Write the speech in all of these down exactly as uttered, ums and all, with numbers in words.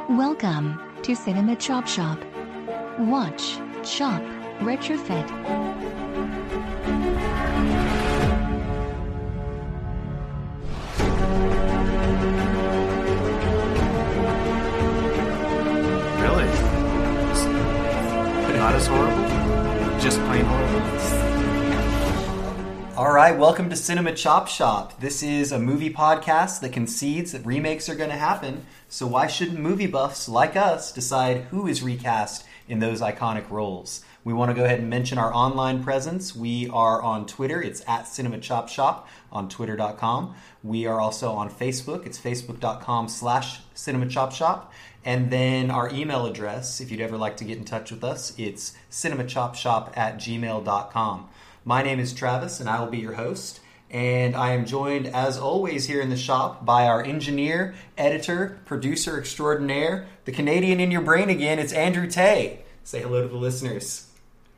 Welcome to Cinema Chop Shop. Watch, shop, retrofit. Really? Not as horrible? Just plain horrible? All right, welcome to Cinema Chop Shop. This is a movie podcast that concedes that remakes are going to happen, so why shouldn't movie buffs like us decide who is recast in those iconic roles? We want to go ahead and mention our online presence. We are on Twitter. It's at Cinema Chop Shop on twitter dot com. We are also on Facebook. It's facebook dot com slash Cinema Chop Shop. And then our email address, if you'd ever like to get in touch with us, it's cinemachopshop at gmail dot com. My name is Travis, and I will be your host. And I am joined, as always, here in the shop by our engineer, editor, producer extraordinaire, the Canadian in your brain again. It's Andrew Tay. Say hello to the listeners.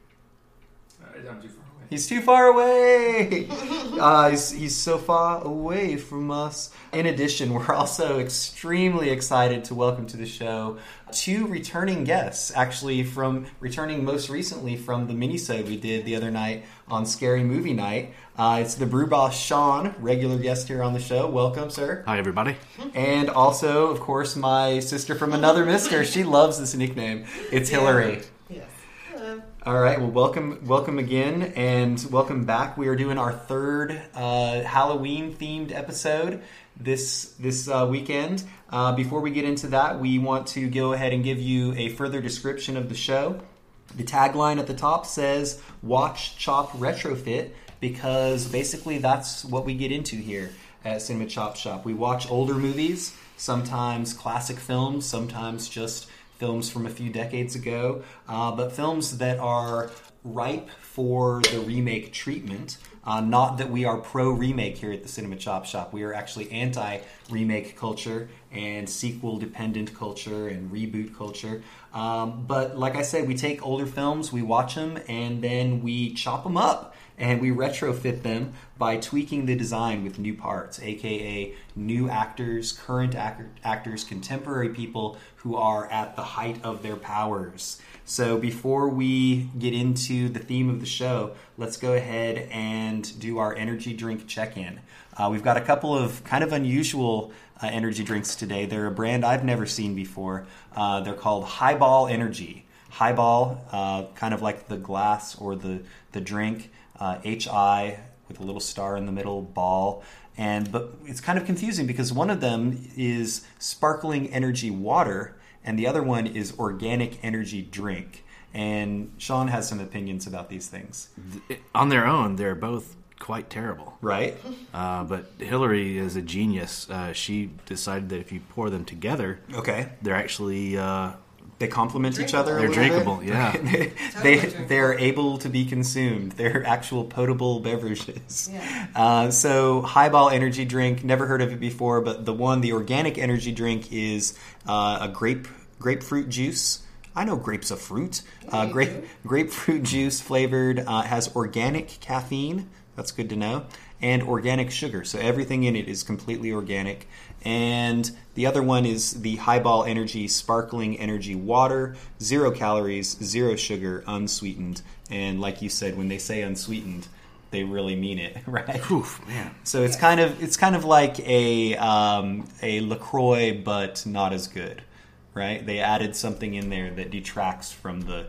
I'm too far away. He's too far away. uh, he's, he's so far away from us. In addition, we're also extremely excited to welcome to the show two returning guests, actually from returning most recently from the mini-sode we did the other night on Scary Movie Night. Uh, it's the Brew Boss Sean, regular guest here on the show. Welcome, sir. Hi, everybody. And also, of course, my sister from another mister. She loves this nickname. It's Hillary. Yes. Hello. All right. Well, welcome, welcome again, and welcome back. We are doing our third uh, Halloween-themed episode this this uh, weekend. Uh, before we get into that, we want to go ahead and give you a further description of the show. The tagline at the top says, "Watch, Chop, Retrofit," because basically that's what we get into here at Cinema Chop Shop. We watch older movies, sometimes classic films, sometimes just films from a few decades ago, uh, but films that are ripe for the remake treatment. Uh, not that we are pro-remake here at the Cinema Chop Shop. We are actually anti-remake culture and sequel-dependent culture and reboot culture. Um, but like I said, we take older films, we watch them, and then we chop them up. And we retrofit them by tweaking the design with new parts, aka new actors, current act- actors, contemporary people who are at the height of their powers. So before we get into the theme of the show, let's go ahead and do our energy drink check-in. Uh, we've got a couple of kind of unusual uh, energy drinks today. They're a brand I've never seen before. Uh, they're called Highball Energy. Highball, uh, kind of like the glass or the, the drink. Uh, H I with a little star in the middle, ball. And but it's kind of confusing because one of them is sparkling energy water and the other one is organic energy drink. And Sean has some opinions about these things. On their own, they're both quite terrible. Right? Uh, but Hillary is a genius. Uh, she decided that if you pour them together, okay, they're actually... Uh, They complement each other a They're little drinkable, bit. yeah. they, they, they're able to be consumed. They're actual potable beverages. Yeah. Uh, so, Highball energy drink, never heard of it before, but the one, the organic energy drink is uh, a grape grapefruit juice. I know grapes a fruit. Uh, grape grapefruit juice flavored, uh, has organic caffeine. That's good to know. And organic sugar. So everything in it is completely organic. And the other one is the Highball Energy Sparkling Energy Water. Zero calories, zero sugar, unsweetened. And like you said, when they say unsweetened, they really mean it, right? Oof, man. So it's kind of it's kind of like a um, a LaCroix, but not as good, right? They added something in there that detracts from the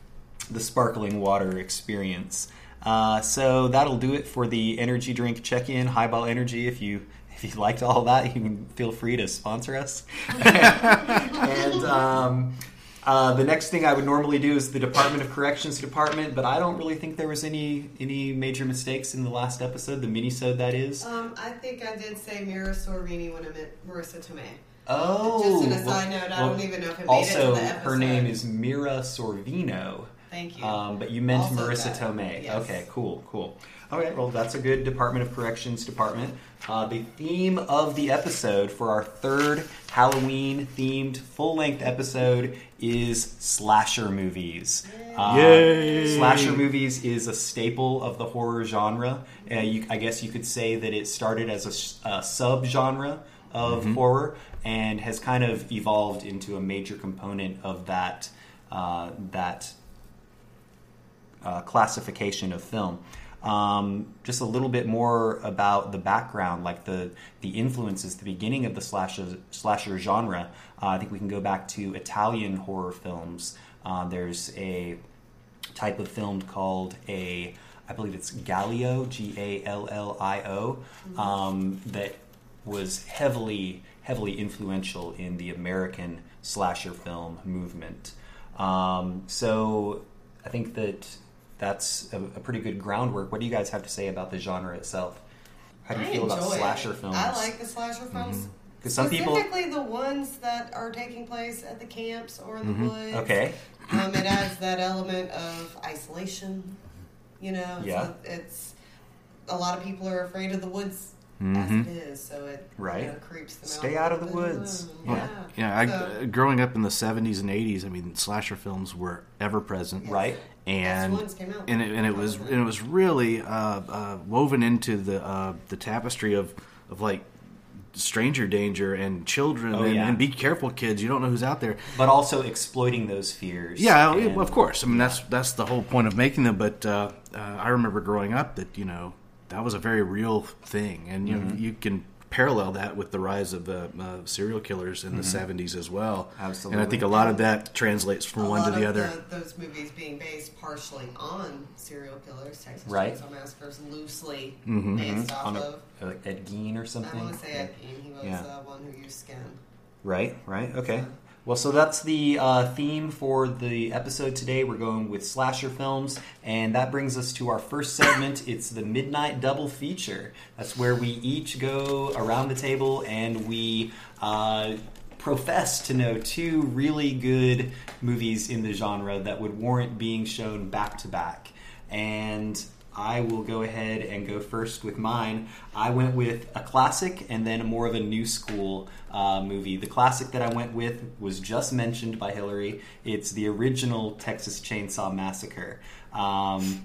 the sparkling water experience. Uh, so that'll do it for the energy drink check-in, Highball Energy. If you if you liked all that, you can feel free to sponsor us. and um, uh, the next thing I would normally do is the Department of Corrections department, but I don't really think there was any any major mistakes in the last episode, the mini-sode that is. Um, I think I did say Mira Sorvini when I meant Marissa Tomei. Oh, Just an aside well, note, I well, don't even know if it made also, it to the episode. her name is Mira Sorvino. Thank you. Um, but you meant Also Marissa that. Tomei. Yes. Okay, cool, cool. All right, well, that's a good Department of Corrections department. Uh, the theme of the episode for our third Halloween-themed full-length episode is slasher movies. Uh, Yay! Slasher movies is a staple of the horror genre. Uh, you, I guess you could say that it started as a, a sub-genre of Mm-hmm. horror and has kind of evolved into a major component of that uh, that uh, classification of film. Um, just a little bit more about the background, like the the influences, the beginning of the slasher slasher genre. Uh, I think we can go back to Italian horror films. Uh, there's a type of film called a, I believe it's Gallio, G A L L I O, um, that was heavily heavily influential in the American slasher film movement. Um, so I think that. That's a, a pretty good groundwork. What do you guys have to say about the genre itself? How do you I feel about enjoy slasher it. films? I like the slasher films. Because some people, Specifically the ones that are taking place at the camps or in the Mhm. woods. Okay. Um, it adds that element of isolation. You know, Yeah. so it's a lot of people are afraid of the woods Mhm. as it is, so it Right. you know, creeps them Stay out. out of the a woods. little. Yeah, Yeah. yeah. I, So- growing up in the seventies and eighties, I mean, slasher films were ever present, right? and That's when it came out. and it, and it was and it was really uh, uh, woven into the uh, the tapestry of of like stranger danger and children Oh, and, yeah. and be careful, kids. You don't know who's out there. But also exploiting those fears. Yeah, and- of course. I mean, that's that's the whole point of making them. But uh, uh, I remember growing up that you know that was a very real thing, and you know you can parallel that with the rise of the uh, serial killers in the seventies as well. Absolutely. And I think a lot of that translates from a one lot to the of other. The, those movies being based partially on serial killers, Texas Right. Chainsaw Massacres, loosely Mhm. based off On a, of. uh, Ed Gein or something. I want to say Ed Gein. He was Yeah. uh, one who used skin. Right, right, okay. Well, so that's the uh, theme for the episode today. We're going with slasher films, and that brings us to our first segment. It's the Midnight Double Feature. That's where we each go around the table and we uh, profess to know two really good movies in the genre that would warrant being shown back to back. And I will go ahead and go first with mine. I went with a classic and then more of a new school uh, movie. The classic that I went with was just mentioned by Hillary. It's the original Texas Chainsaw Massacre. Um,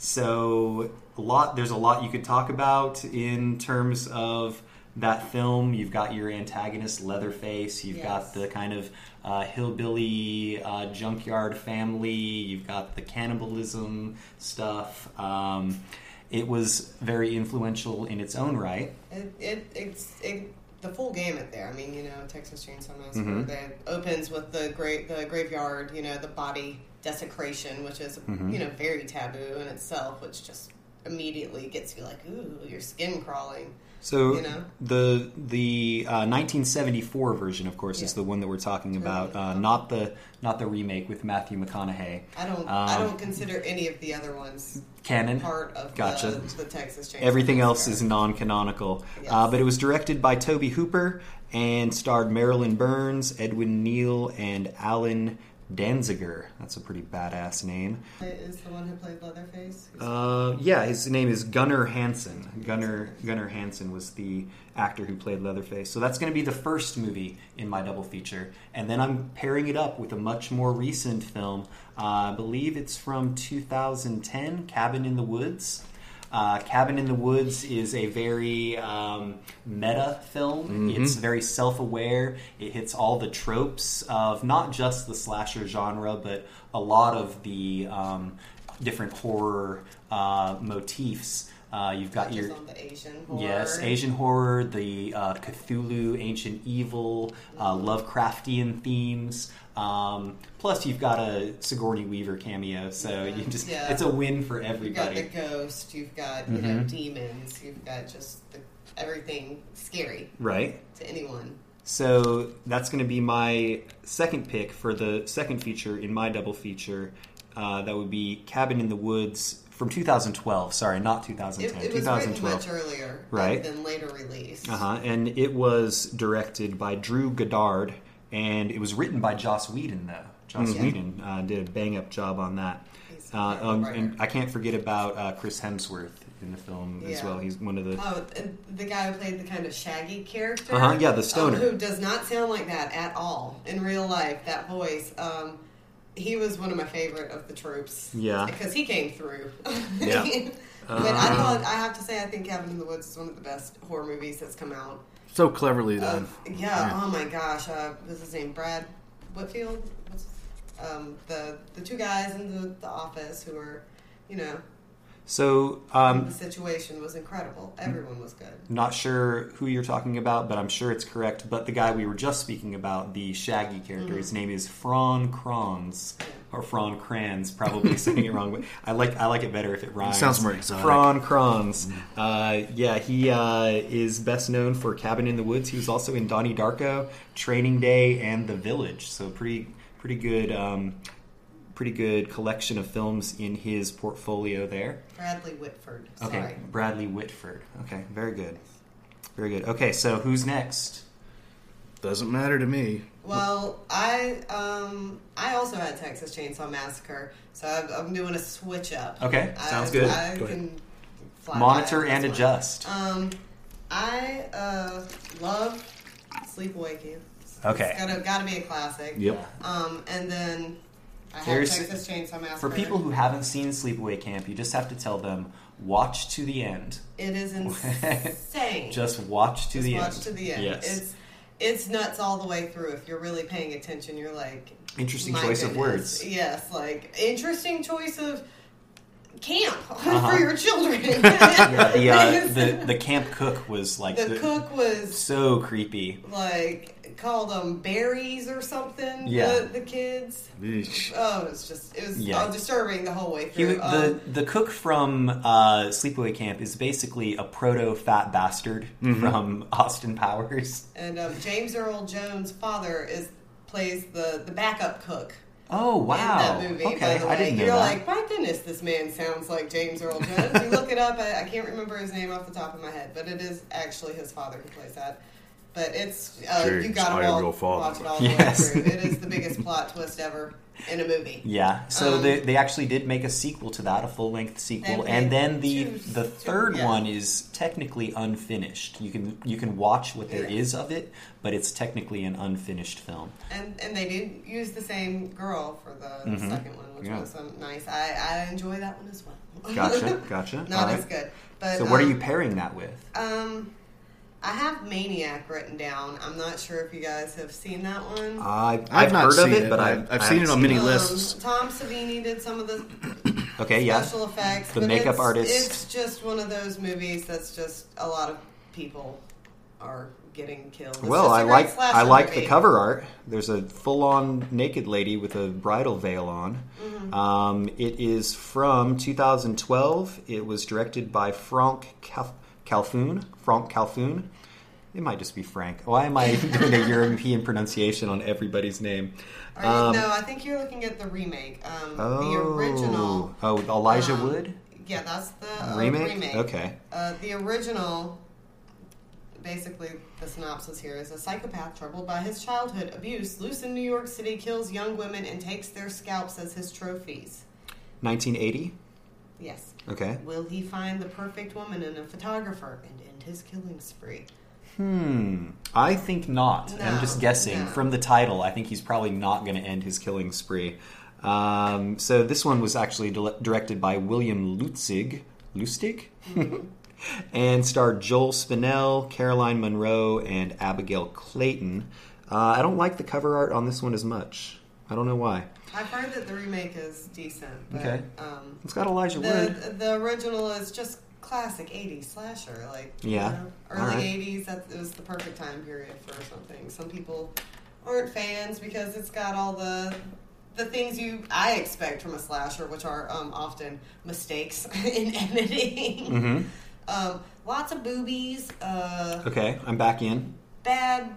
so a lot, there's a lot you could talk about in terms of that film. You've got your antagonist Leatherface. You've Yes. got the kind of uh, hillbilly uh, junkyard family. You've got the cannibalism stuff. Um, it was very influential in its own right. It, it it's it, the full gamut there. I mean, you know, Texas Chainsaw Massacre. Mhm. That opens with the great the graveyard. You know, the body desecration, which is Mhm. you know very taboo in itself, which just immediately gets you like, ooh, your skin crawling. So You know? the the uh, nineteen seventy-four version, of course, is Yeah. the one that we're talking about, uh, not the not the remake with Matthew McConaughey. I don't I Um, don't consider any of the other ones Canon. part of Gotcha. the, the Texas Chainsaw Everything else Massacre. is non-canonical. Yes. Uh, but it was directed by Toby Hooper and starred Marilyn Burns, Edwin Neal, and Alan Danziger. That's a pretty badass name. Is the one who played Leatherface? Uh, yeah, his name is Gunnar Hansen. Gunnar Gunnar Hansen was the actor who played Leatherface. So that's going to be the first movie in my double feature, and then I'm pairing it up with a much more recent film. Uh, I believe it's from two thousand ten, Cabin in the Woods. Uh, Cabin in the Woods is a very um, meta film. Mhm. It's very self-aware. It hits all the tropes of not just the slasher genre, but a lot of the um, different horror uh, motifs. Uh, you've got Touches your on the Asian horror. yes, Asian horror, the uh, Cthulhu, ancient evil, uh, Lovecraftian themes. Um, plus, you've got a Sigourney Weaver cameo, so Yeah. you just Yeah. it's a win for You've got everybody. the ghost. You've got you know Mhm. demons. You've got just the, everything scary Right. to anyone. So that's going to be my second pick for the second feature in my double feature. Uh, that would be Cabin in the Woods from two thousand twelve. Sorry, not two thousand ten. It, it was written twenty twelve. much earlier, Right. than later released. Uh-huh. And it was directed by Drew Goddard, and it was written by Joss Whedon, though. Joss Mhm. Whedon uh, did a bang-up job on that. He's Uh, a um, terrible writer. and I can't forget about uh, Chris Hemsworth in the film as Yeah. well. He's one of the... Oh, and the guy who played the kind of shaggy character. Uh-huh, yeah, the stoner. um, who does not sound like that at all in real life. That voice. Um, he was one of my favorite of the troops. Yeah. because he came through. Yeah. But I thought I have to say I think Cabin in the Woods is one of the best horror movies that's come out. So cleverly done. Uh, yeah, yeah. Oh my gosh. Uh, what's his name? Brad Whitfield. What's um, the the two guys in the, the office who are, you know. So um, the situation was incredible. Everyone was good. Not sure who you're talking about, but I'm sure it's correct. But the guy we were just speaking about, the Shaggy character, mm-hmm. his name is Fran Kranz. Or Fran Kranz, probably saying it wrong. But I like I like it better if it rhymes. It sounds more exotic. Fran Kranz. Uh, yeah, he uh, is best known for Cabin in the Woods. He was also in Donnie Darko, Training Day, and The Village. So pretty pretty good, um, pretty good collection of films in his portfolio there. Bradley Whitford. Sorry. Okay, Bradley Whitford. Okay, very good, very good. Okay, so who's next? Doesn't matter to me. Well, I um, I also had Texas Chainsaw Massacre, so I'm, I'm doing a switch up. Okay, sounds I, good. I Go can fly monitor and adjust. Um, I uh, love Sleepaway Camp. Okay, it's gotta gotta be a classic. Yep. Um, and then I have There's, Texas Chainsaw Massacre. For people who haven't seen Sleepaway Camp, you just have to tell them watch to the end. It is insane. Just watch to just the watch end. Watch to the end. Yes. It's It's nuts all the way through. If you're really paying attention, you're like... Interesting choice goodness. of words. Yes, like, interesting choice of camp uh-huh. for your children. yeah, the, uh, the, the camp cook was like... The, the cook was... So creepy. Like, called them berries or something, yeah. the, the kids. Eesh. Oh, it was just... It was yeah. uh, disturbing the whole way He, through. the, um, the cook from uh, Sleepaway Camp is basically a proto-fat bastard mm-hmm. from Austin Powers. And um, James Earl Jones' father is plays the, the backup cook. Oh, wow. In that movie, okay, by the way. I didn't know You're that. like, my goodness, this man sounds like James Earl Jones. You look it up, I, I can't remember his name off the top of my head, but it is actually his father who plays that. But it's, uh, you gotta watch, watch it all the yes. way through. It is the biggest plot twist ever in a movie. Yeah, so um, they, they actually did make a sequel to that, a full-length sequel, and, and then the two, the third two, yeah. one is technically unfinished. You can you can watch what there yeah. is of it, but it's technically an unfinished film. And and they did use the same girl for the mm-hmm. second one, which yeah. was um, nice. I, I enjoy that one as well. Gotcha, gotcha. Not All as right. good. But, so what um, are you pairing that with? Um... I have Maniac written down. I'm not sure if you guys have seen that one. I've, I've, I've not heard seen of it, it, but I've, I've, I've I seen it on many it. lists. Um, Tom Savini did some of the okay, yeah. special effects. The but makeup it's, artist. It's just one of those movies that's just a lot of people are getting killed. It's well, I just a great like slasher I like movie. the cover art. There's a full-on naked lady with a bridal veil on. Mm-hmm. Um, it is from two thousand twelve. It was directed by Frank Cal- Calfoun. Frank Calfoun. It might just be Frank. Why am I doing a European pronunciation on everybody's name? Are Um, you, no, I think you're looking at the remake. Um, oh, the original. Oh, Elijah um, Wood? Yeah, that's the uh, remake? remake. Okay. Uh, the original, basically, the synopsis here is a psychopath troubled by his childhood abuse, loose in New York City, kills young women and takes their scalps as his trophies. nineteen eighty? Yes. Okay. Will he find the perfect woman and a photographer and end his killing spree? Hmm. I think not. No, I'm just guessing. no. From the title, I think he's probably not going to end his killing spree. Um, so this one was actually di- directed by William Lustig. Lustig? Mm-hmm. And starred Joel Spinell, Caroline Munro, and Abigail Clayton. Uh, I don't like the cover art on this one as much. I don't know why. I've heard that the remake is decent. But, Okay. Um, It's got Elijah Wood. the, the original is just classic eighties slasher, like Yeah. you know, early All right. eighties. That it was the perfect time period for something. Some people aren't fans because it's got all the the things you I expect from a slasher, which are um, often mistakes in editing. Mm-hmm. Um, lots of boobies. Uh, Okay, I'm back in. bad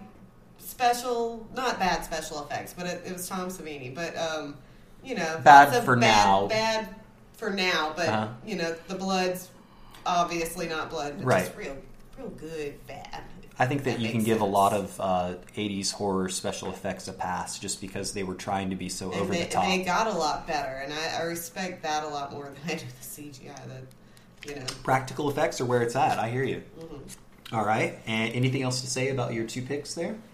special, not bad special effects, but it, it was Tom Savini. But um, you know, Bad lots of for bad, now. Bad for now, but Uh-huh. you know, the blood's obviously not blood, but Right. just real, real good bad. I think that, That you can makes give a sense. lot of uh, eighties horror special effects a pass just because they were trying to be so And over they, the top. they got a lot better, and I, I respect that a lot more than I do the C G I. That you know, Practical effects are where it's at. I hear you. mm-hmm. All right. And anything else to say about your two picks there?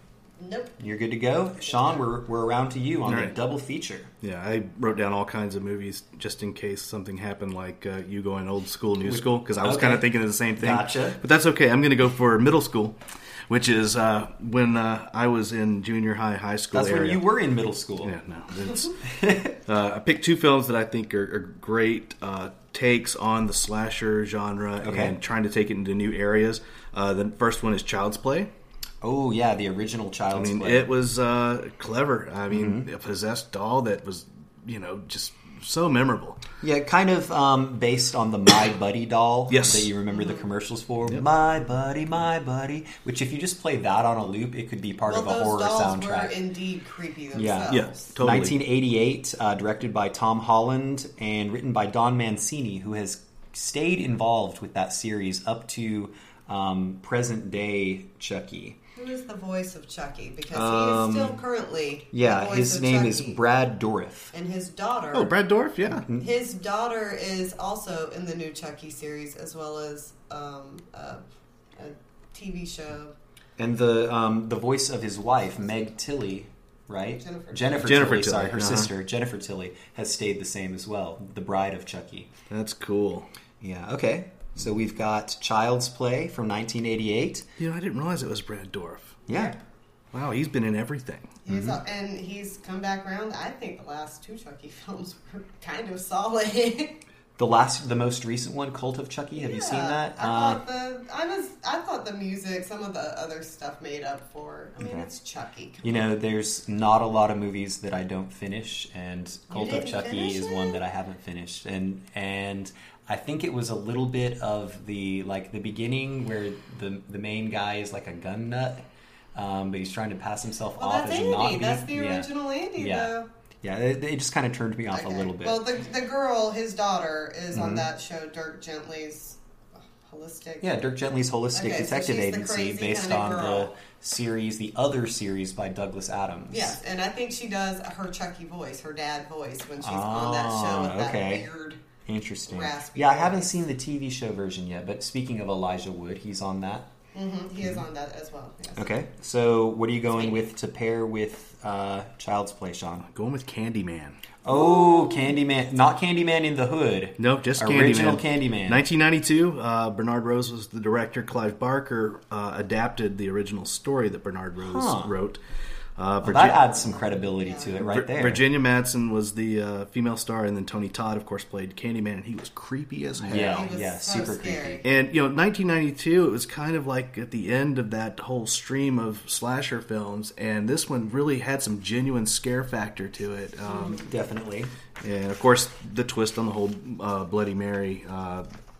Nope. You're good to go. Sean, we're, we're around to you on All the right. double feature. Yeah, I wrote down all kinds of movies just in case something happened, like uh, you going old school, new school, because I was Okay. kind of thinking of the same thing. Gotcha. But that's okay. I'm going to go for middle school, which is uh, when uh, I was in junior high, high school That's area. when you were in middle school. Yeah, no. It's, uh, I picked two films that I think are, are great uh, takes on the slasher genre Okay. and trying to take it into new areas. Uh, the first one is Child's Play. Oh, yeah, the original I Child's mean, Play. it was uh, clever. I mean, Mm-hmm. a possessed doll that was, you know, just so memorable. Yeah, kind of um, based on the My Buddy doll Yes. that you remember the commercials for. My Buddy, My Buddy. Which, if you just play that on a loop, it could be part Well, of a those horror dolls soundtrack. were indeed creepy Yeah. themselves. Yeah, totally. nineteen eighty-eight, uh, directed by Tom Holland and written by Don Mancini, who has stayed involved with that series up to um, present day Chucky. Who is the voice of Chucky? Because Um, he is still currently Yeah, the voice his of name Chucky. is Brad Dourif. And his daughter. Oh, Brad Dourif, yeah. His daughter is also in the new Chucky series, as well as um, a, a T V show. And the um, the voice of his wife, Meg Tilly, right? Jennifer. Jennifer, Jennifer Tilly, Tilly, sorry, her uh-huh. sister, Jennifer Tilly, has stayed the same as well. The bride of Chucky. That's cool. Yeah, okay. So we've got Child's Play from nineteen eighty-eight. You know, I didn't realize it was Brad Dourif. Yeah. Wow, he's been in everything. He's a- and he's come back around. I think the last two Chucky films were kind of solid. The last, the most recent one, Cult of Chucky. Have you seen that? I Uh, thought the I was I thought the music, some of the other stuff made up for. I mean, Okay. it's Chucky. Come You know, there's not a lot of movies that I don't finish, and Cult of didn't Chucky finish is it? one that I haven't finished. And and I think it was a little bit of the like the beginning where the the main guy is like a gun nut, um, but he's trying to pass himself Well, off that's as Andy. not being. That's the yeah. original Andy, Yeah. though. Yeah, it, it just kind of turned me off Okay. a little bit. Well, the the girl, his daughter, is Mhm. on that show, Dirk Gently's uh, Holistic. Yeah, Dirk Gently's Holistic Okay, so Detective she's the Agency, crazy based kinda on girl. the series, the other series by Douglas Adams. Yes, and I think she does her Chucky voice, her dad voice, when she's on that show with Ah, okay. that weird. Interesting. Raspy Yeah, I haven't voice. seen the T V show version yet, but speaking of Elijah Wood, he's on that. Mm-hmm, he is on that as well. Yes. Okay, so what are you going Sweet. with to pair with uh, Child's Play, Sean? Going with Candyman. Oh, Candyman. Not Candyman in the Hood. No, just Original Candyman. Candyman. nineteen ninety-two, uh, Bernard Rose was the director. Clive Barker uh, adapted the original story that Bernard Rose Huh. wrote. Uh, Well, Virgi- that adds some credibility to it right Vir- there. Virginia Madsen was the uh, female star, and then Tony Todd, of course, played Candyman, and he was creepy as hell. Yeah, He was yeah, so super scary. creepy. And, you know, nineteen ninety-two, it was kind of like at the end of that whole stream of slasher films, and this one really had some genuine scare factor to it. Um, Definitely. and, of course, the twist on the whole uh, Bloody Mary uh,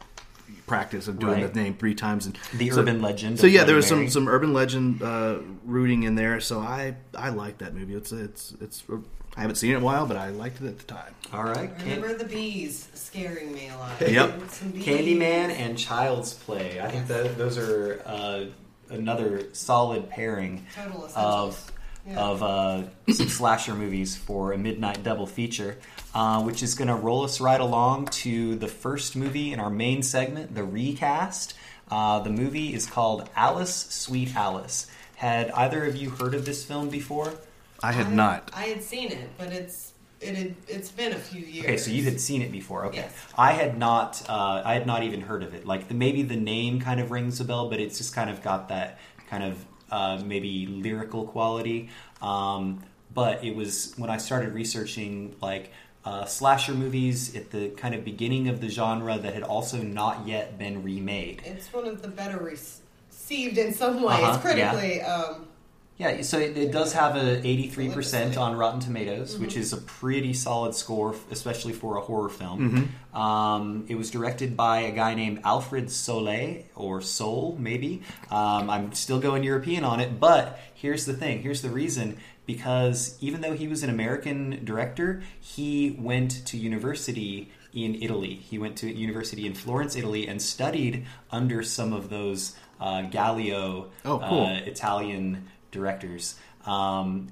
practice of doing Right. the name three times. And The so- urban legend. So of yeah, Bloody there was Mary. some, some urban legend uh, rooting in there. So I I like that movie. It's it's it's. I haven't seen it in a while, but I liked it at the time. All right. Can- Remember the bees scaring me a lot. Yep. Some bees. Candyman and Child's Play. I think that those are uh, another solid pairing Total essentials. of Yeah. of uh, some slasher movies for a midnight double feature, uh, which is going to roll us right along to the first movie in our main segment, the recast. Uh, the movie is called Alice, Sweet Alice. Had either of you heard of this film before? I had I- not. I had seen it, but it's it had, it's been a few years. Okay, so you had seen it before. Okay, Yes. I had not. Uh, I had not even heard of it. Like the, maybe the name kind of rings a bell, but it's just kind of got that kind of uh, maybe lyrical quality. Um, but it was when I started researching like uh, slasher movies at the kind of beginning of the genre that had also not yet been remade. It's one of the better received in some ways Uh-huh, critically. Um, Yeah, so it, it does have a eighty-three percent Religiously. on Rotten Tomatoes, Mm-hmm. which is a pretty solid score, especially for a horror film. Mm-hmm. Um, it was directed by a guy named Alfred Soleil, or Soul, maybe. Um, I'm still going European on it, but here's the thing. Here's the reason. Because even though he was an American director, he went to university in Italy. He went to university in Florence, Italy, and studied under some of those uh, Gallio Oh, cool. uh, Italian directors. Um,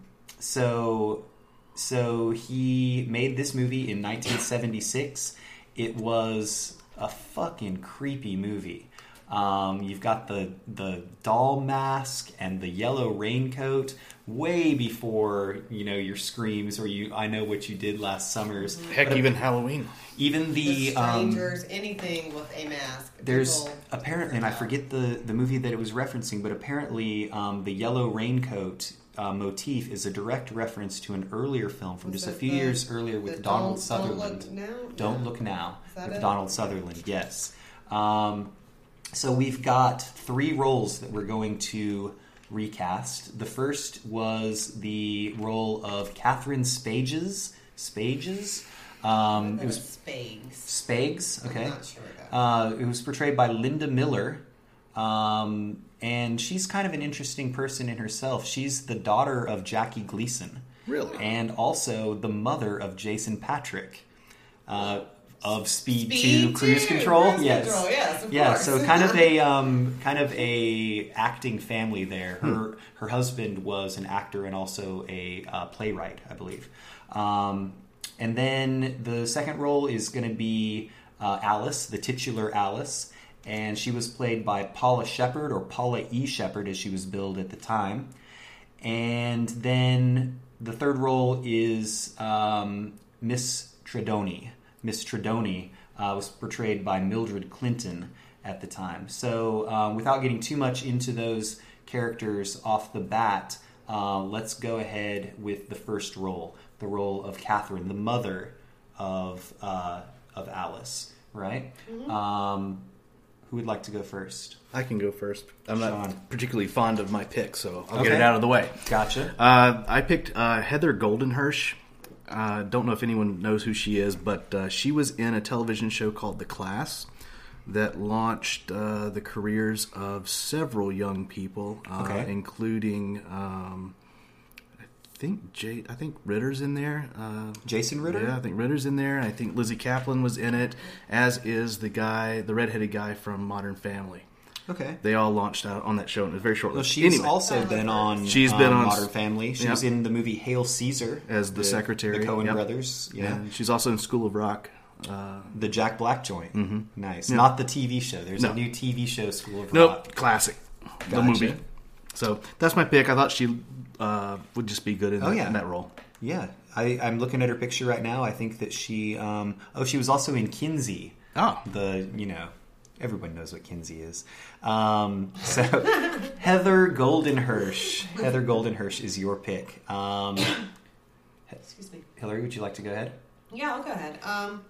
so, so he made this movie in nineteen seventy-six. It was a fucking creepy movie. Um, you've got the the doll mask and the yellow raincoat way before, you know, your Screams or you I Know What You Did Last Summers. Heck, But even Halloween. Even The the... um, strangers, anything with a mask. There's People apparently, and I forget the, the movie that it was referencing, but apparently um, the yellow raincoat uh, motif is a direct reference to an earlier film from Was just a it few the- years earlier with the Donald Don't- Sutherland. Don't Look Now? Don't No. Look Now Is that with it? Donald Sutherland, yes. Um, so we've got three roles that we're going to recast. The first was the role of Catherine Spages. Spages? Um, it was Spags. Spags, okay. I'm not sure though. Uh, it was portrayed by Linda Miller, um, and she's kind of an interesting person in herself. She's the daughter of Jackie Gleason. Really? And also the mother of Jason Patrick uh, of Speed, Speed two Cruise two, Control. Cruise yes, Control, yes, of yeah. course. So kind of a um, kind of a acting family there. Her Hmm. her husband was an actor and also a uh, playwright, I believe. Um, and then the second role is going to be uh, Alice, the titular Alice, and she was played by Paula Shepherd, or Paula E. Shepherd as she was billed at the time. And then the third role is um, Miss Tredoni. Miss Tredoni uh, was portrayed by Mildred Clinton at the time. So um, without getting too much into those characters off the bat, uh, let's go ahead with the first role, the role of Catherine, the mother of uh, of Alice, right? Mm-hmm. Um, who would like to go first? I can go first. I'm Sean. not particularly fond of my pick, so I'll Okay. get it out of the way. Gotcha. Uh, I picked uh, Heather Goldenhirsch. Uh, don't know if anyone knows who she is, but uh, she was in a television show called The Class that launched uh, the careers of several young people, uh, Okay. including um, I think Jay, I think Ritter's in there. Uh, Jason Ritter? Yeah, I think Ritter's in there. I think Lizzie Kaplan was in it, as is the guy, the redheaded guy from Modern Family. Okay. They all launched out on that show, and it was very short. Well, she's anyway, also been on She's been um, on- Modern Family. She yeah. was in the movie Hail Caesar As the secretary, the Coen yep. brothers. Yeah, and she's also in School of Rock. Uh, the Jack Black joint. Mm-hmm. Nice. Yeah. Not the T V show. There's No. a new T V show, School of nope, Rock. classic. The Gotcha. movie. So that's my pick. I thought she uh, would just be good in, Oh, that, yeah. in that role. Yeah, I, I'm looking at her picture right now. I think that she. Um, oh, she was also in Kinsey. Oh. The you know. Everyone knows what Kinsey is. Um, so, Heather Goldenhirsch. Heather Goldenhirsch is your pick. Um, Excuse me. Hillary, would you like to go ahead? Yeah, I'll go ahead. Um,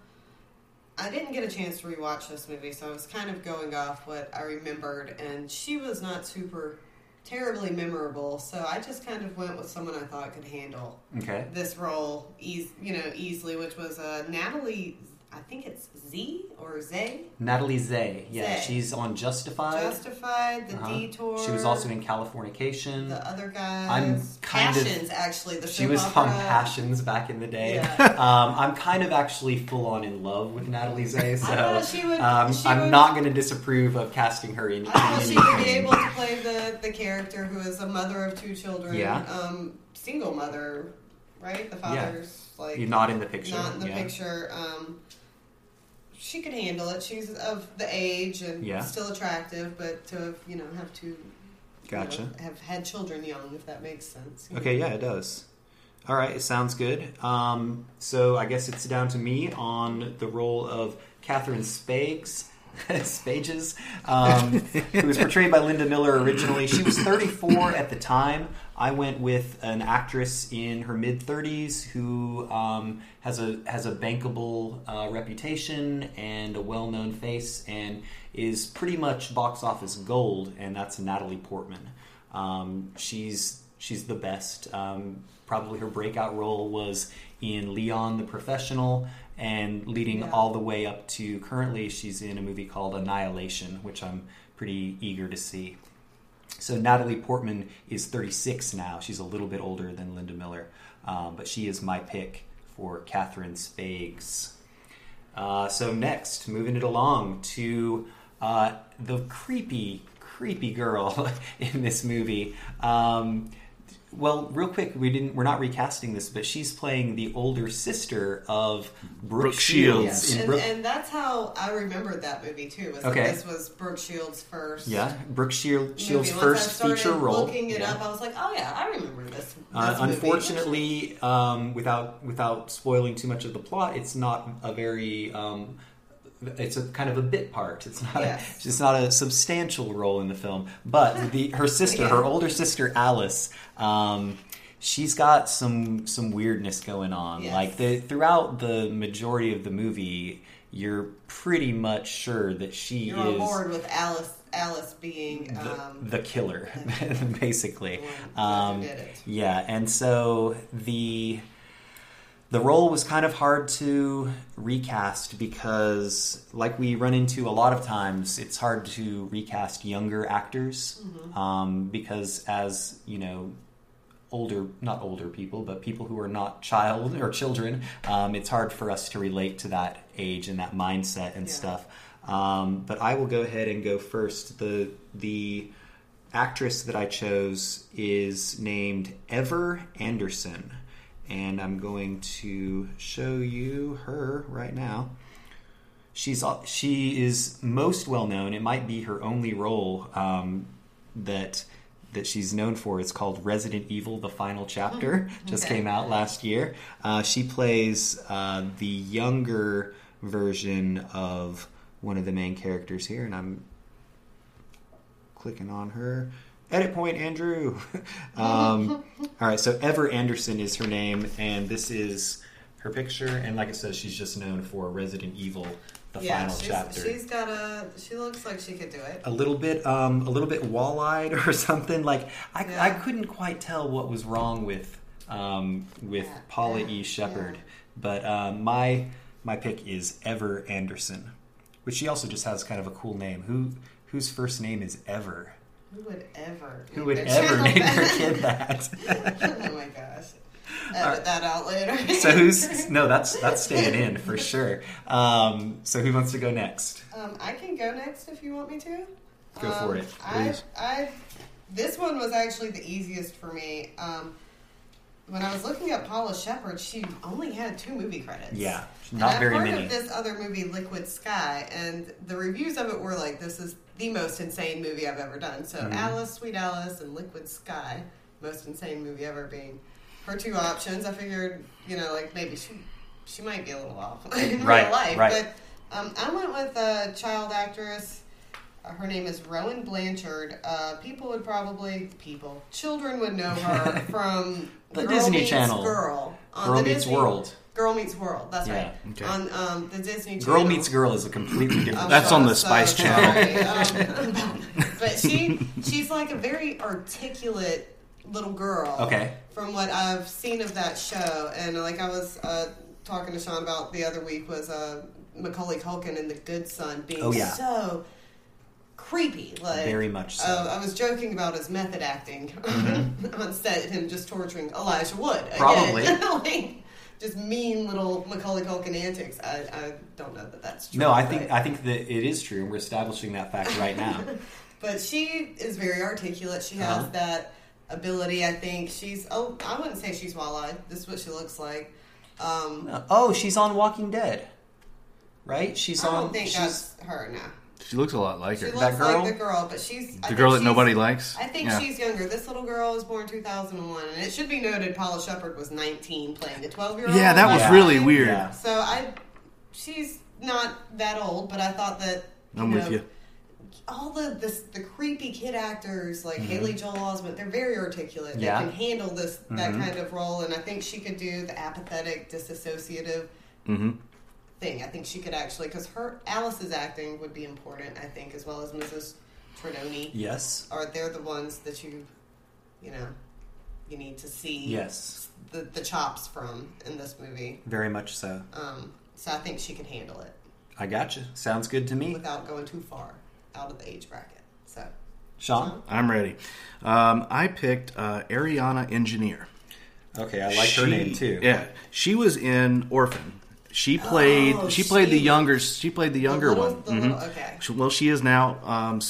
I didn't get a chance to rewatch this movie, so I was kind of going off what I remembered, and she was not super terribly memorable, so I just kind of went with someone I thought could handle Okay. this role, eas- you know, easily, which was uh, Natalie. I think it's Z or Zay. Natalie Zay. Yeah, Zay. she's on Justified. Justified, The Uh-huh. Detour. She was also in Californication. the other guys. I'm kind of- Passions, actually. The She soap was opera. on Passions back in the day. Yeah. Um, I'm kind of actually full on in love with Natalie Zay, so thought she would- um, she I'm would- not going to disapprove of casting her in. I thought in she would be anything. able to play the, the character who is a mother of two children. Yeah. Um, single mother, right? The father's like You're not in the picture. not in the yeah. picture. Um, she could handle it. She's of the age and Yeah. still attractive, but to have, you know have to you Gotcha. know, have had children young, if that makes sense. Okay, yeah, it does. All right, it sounds good. Um, so I guess it's down to me on the role of Catherine Spags. Spages, um, who was portrayed by Linda Miller originally. She was thirty-four at the time. I went with an actress in her mid-thirties who um, has a has a bankable uh, reputation and a well-known face, and is pretty much box office gold. And that's Natalie Portman. Um, she's she's the best. Um, probably her breakout role was in Leon the Professional, and leading Yeah. all the way up to currently she's in a movie called Annihilation, which I'm pretty eager to see. So Natalie Portman is thirty-six now. She's a little bit older than Linda Miller, um, but she is my pick for Catherine Spags. Uh, so next, moving it along to uh, the creepy, creepy girl in this movie. Um, Well, real quick, we didn't. We're not recasting this, but she's playing the older sister of Brooke, Brooke Shields. Shields. in And, Brooke, and that's how I remembered that movie too. Was Okay. that this was Brooke Shields' first. yeah, Brooke Shield, Shields' movie. first Once I started feature role. Looking it Yeah. up, I was like, oh yeah, I remember this. this Uh, movie. unfortunately, um, without without spoiling too much of the plot, it's not a very. Um, it's a kind of a bit part. It's not. Yes. A, it's not a substantial role in the film. But the her sister, her Yeah. older sister Alice, um, she's got some some weirdness going on. Yes. Like the throughout the majority of the movie, you're pretty much sure that she You're is on board with Alice. Alice being the, um, the killer, basically. the one Um, who did it. yeah, and so the the role was kind of hard to recast because, like we run into a lot of times, it's hard to recast younger actors Mm-hmm. um, because, as you know, older, not older people, but people who are not child or children, um, it's hard for us to relate to that age and that mindset and Yeah. stuff. Um, but I will go ahead and go first. The the actress that I chose is named Ever Anderson, and I'm going to show you her right now. She's she is most well known. It might be her only role um, that that she's known for. It's called Resident Evil: The Final Chapter. Just Okay. came out last year. Uh, she plays uh, the younger version of one of the main characters here, and I'm clicking on her. Edit point, Andrew. um, all right, so Ever Anderson is her name, and this is her picture. And like it says, she's just known for Resident Evil: The yeah, Final she's, Chapter. she's got a. She looks like she could do it. A little bit, um, a little bit wall-eyed or something. Like I, Yeah. I couldn't quite tell what was wrong with um, with Yeah. Paula Yeah. E. Shepherd, Yeah. but um, my my pick is Ever Anderson, which she also just has kind of a cool name. Who whose first name is Ever? Who would ever? Who name would their ever child name their that? kid that? Oh my gosh! Edit that out later. So who's no? That's that's staying in for sure. Um, so who wants to go next? Um, I can go next if you want me to. Go um, for it, I, please. I, this one was actually the easiest for me. Um, when I was looking at Paula Shepherd, she only had two movie credits. Yeah, And not I've very heard many. of this other movie, Liquid Sky, and the reviews of it were like, "This is the most insane movie I've ever done." So Mhm. Alice, Sweet Alice, and Liquid Sky, most insane movie ever being her two options. I figured, you know, like maybe she she might be a little off in Right, real life, right. but um, I went with a child actress. Uh, her name is Rowan Blanchard. Uh, people would probably people children would know her from The Girl Disney Meets Channel. Girl, on Girl the Meets Disney- World. Girl Meets World. That's Yeah. right. Okay. On um, the Disney Channel. Girl Meets Girl is a completely different. I'm That's so- on the so Spice sorry. Um, but she she's like a very articulate little girl. Okay. From what I've seen of that show, and like I was uh, talking to Sean about the other week was uh, Macaulay Culkin in The Good Son being Oh, yeah. so creepy. Like Very much so. Uh, I was joking about his method acting on set, him just torturing Elijah Wood. Again. Probably. like, just mean little Macaulay Culkin antics. I, I don't know that that's true. No, I think but- I think that it is true, and we're establishing that fact right now. But she is very articulate. She has Uh-huh. that ability. I think she's. Oh, I wouldn't say she's wall-eyed. This is what she looks like. Um, Oh, she's on Walking Dead, right? She's I on. don't think she's, that's her now. She looks a lot like She her. looks That girl? like the girl, but she's I The think girl that she's- nobody likes. I think Yeah. she's younger. This little girl was born two thousand one, and it should be noted Paula Shepherd was nineteen playing a twelve-year-old. Yeah, that was Yeah. really weird. Yeah. So I, she's not that old, but I thought that you I'm know, with you. all the this, the creepy kid actors like Mhm. Haley Joel Osment, they're very articulate. Yeah. They can handle this that Mhm. kind of role, and I think she could do the apathetic, disassociative Mm-hmm. thing. I think she could actually, because her Alice's acting would be important. I think as well as Missus Tredoni. Yes. Are they're the ones that you, you know, you need to see Yes. the the chops from in this movie. Very much so. Um, so I think she can handle it I gotcha. Sounds good to me. without going too far out of the age bracket. So. Sean? I'm ready. Um, I picked uh, Ariana Engineer. Okay, I like her She- name too. Yeah, she was in Orphan. She played. Oh, she played the she- younger. She played the younger the little, one. The Mhm. little, okay. She- Well, she is now um, s-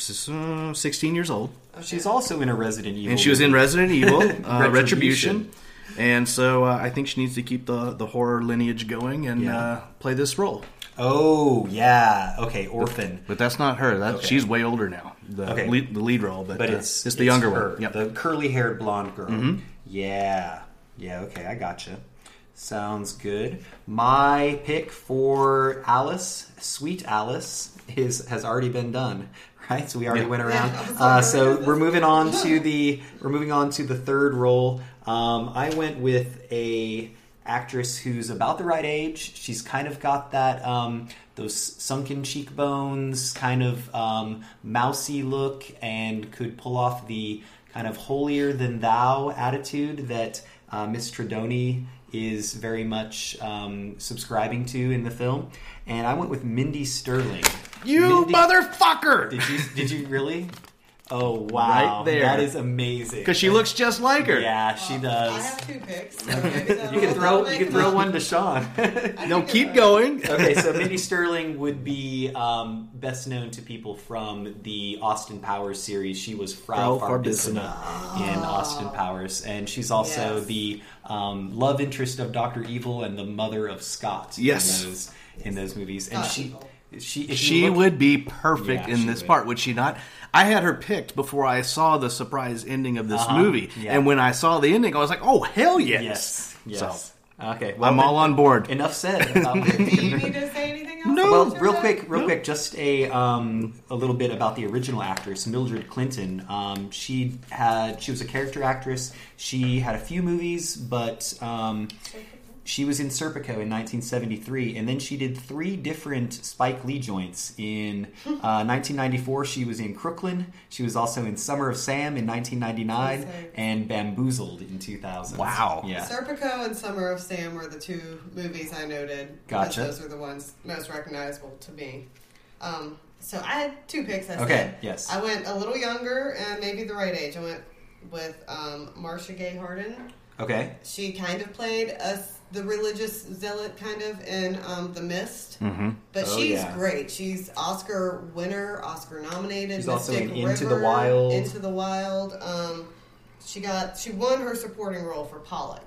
uh, sixteen years old. Okay. She's also in a Resident Evil. And she was movie. in Resident Evil, uh, Retribution. Retribution. And so uh, I think she needs to keep the, the horror lineage going and Yeah. uh, play this role. Oh, yeah. Okay, Orphan. But that's not her. That Okay. She's way older now. The, Okay. lead, the lead role. But, But uh, it's, it's the younger her, one. Yep. The curly-haired blonde girl. Mhm. Yeah. Yeah, okay, I gotcha. Sounds good. My pick for Alice, Sweet Alice, is has already been done. Right, so we already Yeah. went around. Yeah, I was Uh, like, so where is we're this? moving on to the we're moving on to the third role. Um, I went with a actress who's about the right age. She's kind of got that um, those sunken cheekbones, kind of um, mousy look, and could pull off the kind of holier than thou attitude that uh, Miss Tredoni is very much um, subscribing to in the film. And I went with Mindy Sterling. You Mindy- motherfucker! Did you? Did you really? Oh wow! Right there. That is amazing. Because she looks just like her. Yeah, she I does. have two picks. So maybe that'll- You can that'll throw. make You can them throw up. one to Sean. I No, think keep it- going. Okay, so Mindy Sterling would be um, best known to people from the Austin Powers series. She was Frau Frau Farbissina in Austin Powers, and she's also Yes. the um, love interest of Doctor Evil and the mother of Scott. Yes. in those in those movies, and Scott she Evil. she if you She look- would be perfect Yeah, in she this would. part, would she not? I had her picked before I saw the surprise ending of this Uh-huh, movie. yeah. And when I saw the ending, I was like, oh, hell yes. Yes. Yes. So, Okay. I'm all on board. Enough said. About Do you need to say anything else? No. Well, about your real pick? quick, real quick, just a um, a little bit about the original actress, Mildred Clinton. Um, she had she was a character actress. She had a few movies, but um, she was in Serpico in nineteen seventy-three, and then she did three different Spike Lee joints. In uh, nineteen ninety-four, she was in Crooklyn. She was also in Summer of Sam in nineteen ninety-nine, Okay. and Bamboozled in two thousand. Wow. Yeah. Serpico and Summer of Sam were the two movies I noted. Gotcha. Because those were the ones most recognizable to me. Um, so I had two picks, I Okay, said. yes. I went a little younger and maybe the right age. I went with um, Marcia Gay Harden. Okay. She kind of played a, the religious zealot kind of in um, The Mist. Mm-hmm. But Oh, she's yeah. great. She's Oscar winner, Oscar nominated. She's also Mystic in Into the River, Wild. Into the Wild. Um, she got she won her supporting role for Pollock.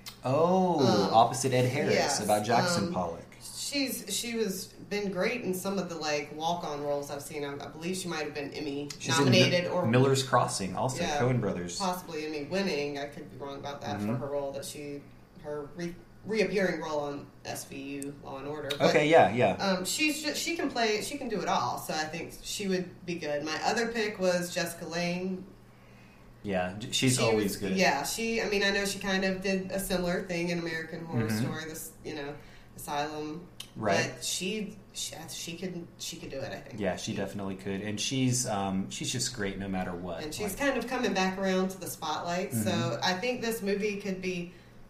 Oh, Um, opposite Ed Harris yes, about Jackson um, Pollock. She's she was been great in some of the like walk on roles I've seen. I, I believe she might have been Emmy She's nominated in or Miller's Crossing, also Yeah. Coen Brothers. possibly Emmy winning. I could be wrong about that Mhm. for her role that she her re, reappearing role on S V U Law and Order. But, Okay, yeah, yeah. Um, she's just, she can play she can do it all. So I think she would be good. My other pick was Jessica Lange. yeah, j- she's She always was- good. Yeah, she. I mean, I know she kind of did a similar thing in American Horror Mhm. Story. This, you know, Asylum. Right. But she, she, she could, she could do it. I think. Yeah, she definitely could, and she's um, she's just great no matter what. And she's Like, kind of coming back around to the spotlight. So Mhm. I think this movie could be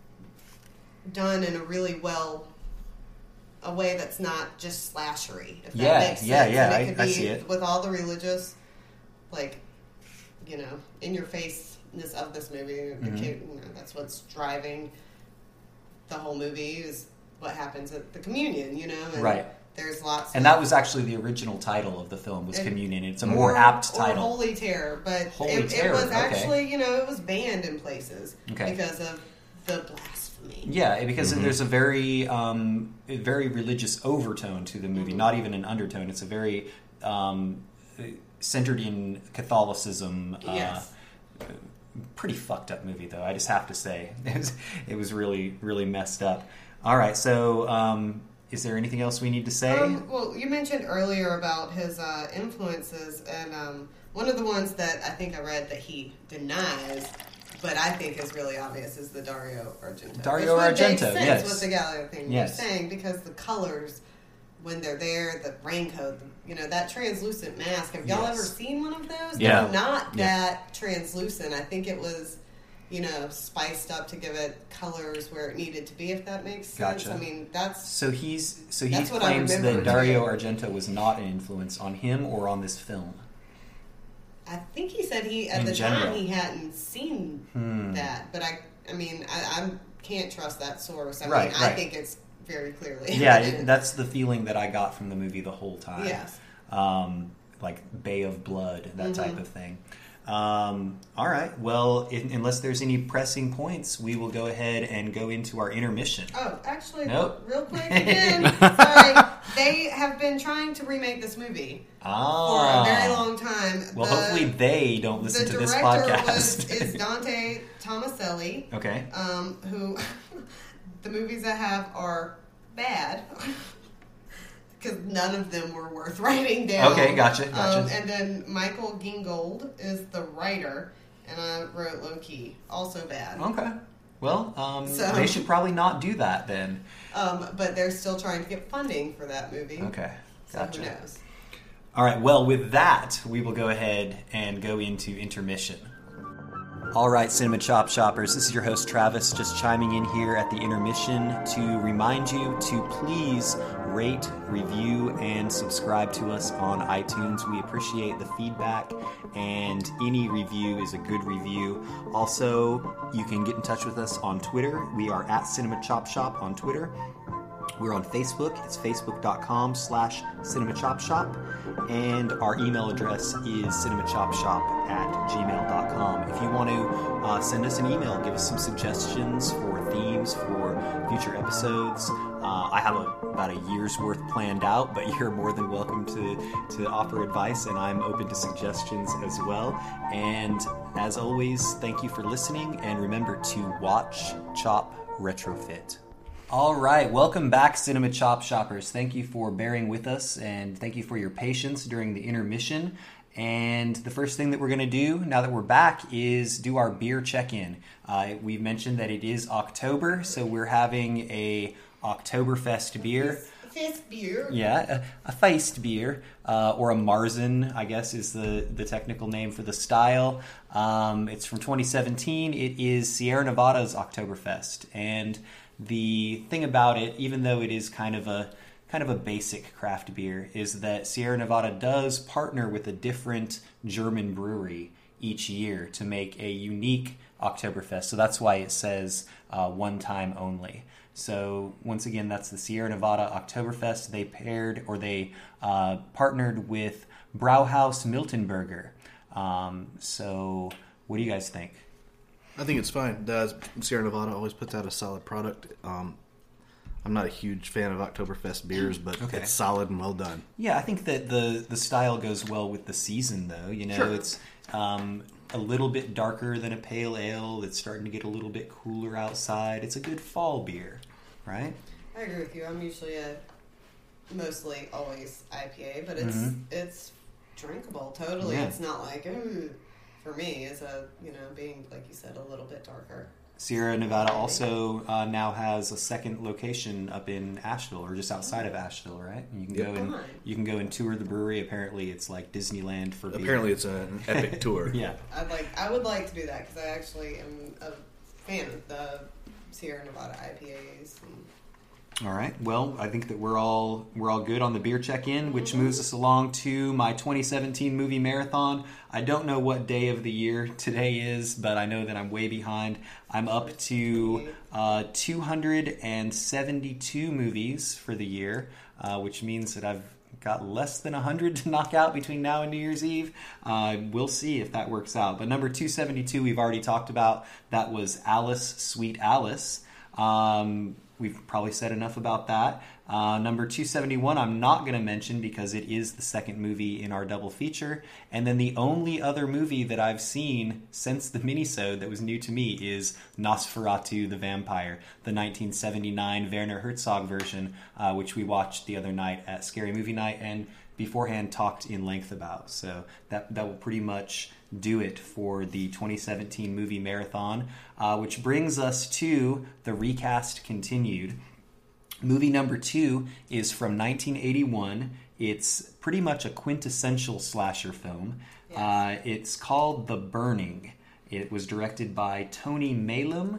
done in a really well. A way that's not just slashery. If that Yeah, makes sense. yeah, yeah, And I- it could I be see it. with all the religious, like, you know, in your faceness of this movie. The Mhm. kid, you know, that's what's driving the whole movie is what happens at the communion. You know, and Right. There's lots, and of, that was actually the original title of the film was And- Communion. It's a more or- apt or title. Holy Terror, but Holy it, Terror, it was okay. actually, you know, it was banned in places Okay. because of the blasphemy. Yeah, because Mhm. there's a very, um, a very religious overtone to the movie. Mhm. Not even an undertone. It's a very um, centered in Catholicism. Yes. Uh, pretty fucked up movie, though. I just have to say, it was, it was really, really messed up. All right, so um, is there anything else we need to say? Um, well, you mentioned earlier about his uh, influences, and um, one of the ones that I think I read that he denies, but I think is really obvious, is the Dario Argento. Dario Which would make Argento, sense yes. with the Galileo thing Yes. you're saying, because the colors, when they're there, the raincoat, you know, that translucent mask. Have y'all Yes. ever seen one of those? Yeah. They're not Yeah. that translucent. I think it was, you know, spiced up to give it colors where it needed to be, if that makes sense. Gotcha. I mean, that's... So he's so he That's what I claims that remember, Dario too. Argento was not an influence on him or on this film. I think he said he at In the general. time he hadn't seen Hmm. that, but I, I mean, I, I can't trust that source. I Right, mean, I right. think it's very clearly. Yeah, evident. it, that's the feeling that I got from the movie the whole time. Yes. Um, like Bay of Blood, that mm-hmm. type of thing. Um, all right. Well, if, unless there's any pressing points, we will go ahead and go into our intermission. Oh, actually, nope. real quick again. Sorry. They have been trying to remake this movie ah. for a very long time. Well, the, hopefully they don't listen to this podcast. The director was, is Dante Tomaselli. Okay. Um, who the movies that have are bad. Because none of them were worth writing down. Okay, gotcha, gotcha. Um, and then Michael Gingold is the writer, and I wrote Low Key, also bad. Okay. Well, um, so, they should probably not do that then. Um, but they're still trying to get funding for that movie. Okay, gotcha. So who knows? All right, well, with that, we will go ahead and go into intermission. All right, Cinema Chop Shoppers, this is your host Travis, just chiming in here at the intermission to remind you to please rate, review, and subscribe to us on iTunes. We appreciate the feedback, and any review is a good review. Also, you can get in touch with us on Twitter. We are at Cinema Chop Shop on Twitter. We're on Facebook. It's facebook.com slash cinemachopshop. And our email address is cinemachopshop at gmail dot com. If you want to uh, send us an email, give us some suggestions for themes for future episodes. Uh, I have a, about a year's worth planned out, but you're more than welcome to, to offer advice, and I'm open to suggestions as well. And as always, thank you for listening, and remember to watch, chop, retrofit. All right, welcome back, Cinema Chop Shoppers. Thank you for bearing with us, and thank you for your patience during the intermission. And the first thing that we're going to do, now that we're back, is do our beer check-in. Uh, we've mentioned that it is October, so we're having a Oktoberfest beer. Fest beer. Yeah, a, a Feist beer, uh, or a Marzen, I guess, is the, the technical name for the style. Um, it's from twenty seventeen. It is Sierra Nevada's Oktoberfest, and the thing about it, even though it is kind of a kind of a basic craft beer, is that Sierra Nevada does partner with a different German brewery each year to make a unique Oktoberfest. So that's why it says uh, one time only. So once again, that's the Sierra Nevada Oktoberfest. They paired or they uh, partnered with Brauhaus Miltenberger. Um, so what do you guys think? I think it's fine. Uh, Sierra Nevada always puts out a solid product. Um, I'm not a huge fan of Oktoberfest beers, but okay. It's solid and well done. Yeah, I think that the, the style goes well with the season, though. You know, sure. It's um, a little bit darker than a pale ale. It's starting to get a little bit cooler outside. It's a good fall beer, right? I agree with you. I'm usually a mostly always I P A, but it's mm-hmm. it's drinkable. Totally, yeah. It's not like ooh. For me, is a you know being like you said a little bit darker. Sierra Nevada also uh, now has a second location up in Asheville, or just outside of Asheville, right? And you can yep. go and you can go and tour the brewery. Apparently, it's like Disneyland for beer. Apparently, it's an epic tour. Yeah, I'd like I would like to do that because I actually am a fan of the Sierra Nevada I P As. And all right. Well, I think that we're all we're all good on the beer check-in, which mm-hmm. moves us along to my twenty seventeen movie marathon. I don't know what day of the year today is, but I know that I'm way behind. I'm up to uh, two hundred seventy-two movies for the year, uh, which means that I've got less than one hundred to knock out between now and New Year's Eve. Uh, we'll see if that works out. But number two seventy-two we've already talked about. That was Alice, Sweet Alice. Um... We've probably said enough about that. Uh, number two seventy-one, I'm not going to mention because it is the second movie in our double feature. And then the only other movie that I've seen since the minisode that was new to me is Nosferatu the Vampire, the nineteen seventy-nine Werner Herzog version, uh, which we watched the other night at Scary Movie Night and beforehand talked in length about. So that, that will pretty much do it for the twenty seventeen movie marathon, uh, which brings us to the recast continued. Movie number two is from nineteen eighty-one. It's pretty much a quintessential slasher film. Yes. Uh, it's called The Burning. It was directed by Tony Maylam,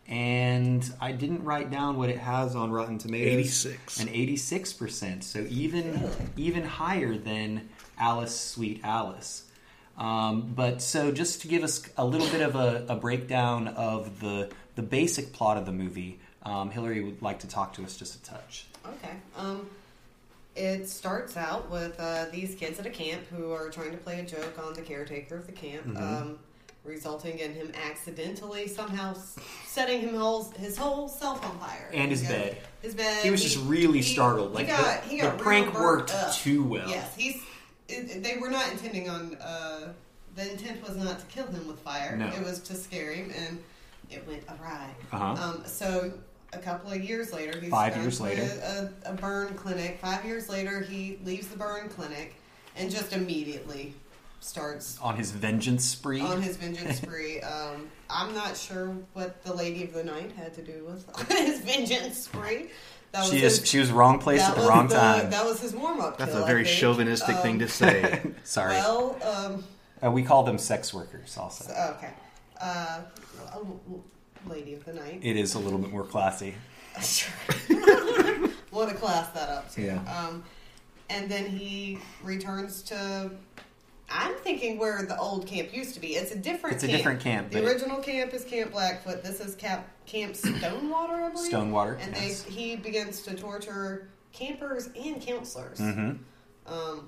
and I didn't write down what it has on Rotten Tomatoes. eighty-six. An eighty-six percent, so even even higher than Alice, Sweet Alice. Um, but so just to give us a little bit of a, a breakdown of the the basic plot of the movie, um, Hillary would like to talk to us just a touch. Okay. Um, it starts out with uh, these kids at a camp who are trying to play a joke on the caretaker of the camp, mm-hmm. um, resulting in him accidentally somehow setting him whole, his whole self on fire. And his because bed. His bed. He was he, just really he, startled. Like he got, the, he got the prank worked up. too well. Yes, he's. It, they were not intending on. Uh, the intent was not to kill him with fire. No. It was to scare him, and it went awry. Uh-huh. Um, so a couple of years later, he's five gone years to later, a, a burn clinic. Five years later, he leaves the burn clinic and just immediately starts on his vengeance spree. On his vengeance spree. um, I'm not sure what the Lady of the Night had to do with his vengeance spree. That was she his, is. She was wrong place at the wrong the, time. That was his warm up. That's kill, a very I think. chauvinistic um, thing to say. Sorry. Well, um, uh, we call them sex workers. Also. So, okay. Uh, Lady of the Night. It is a little bit more classy. Sure. Want to class that up too. Yeah. Um, and then he returns to. I'm thinking where the old camp used to be. It's a different. It's a camp. different camp. The original camp is Camp Blackfoot. This is Camp Camp Stonewater, I believe. Stonewater. And yes. they he begins to torture campers and counselors. Mm-hmm. Um,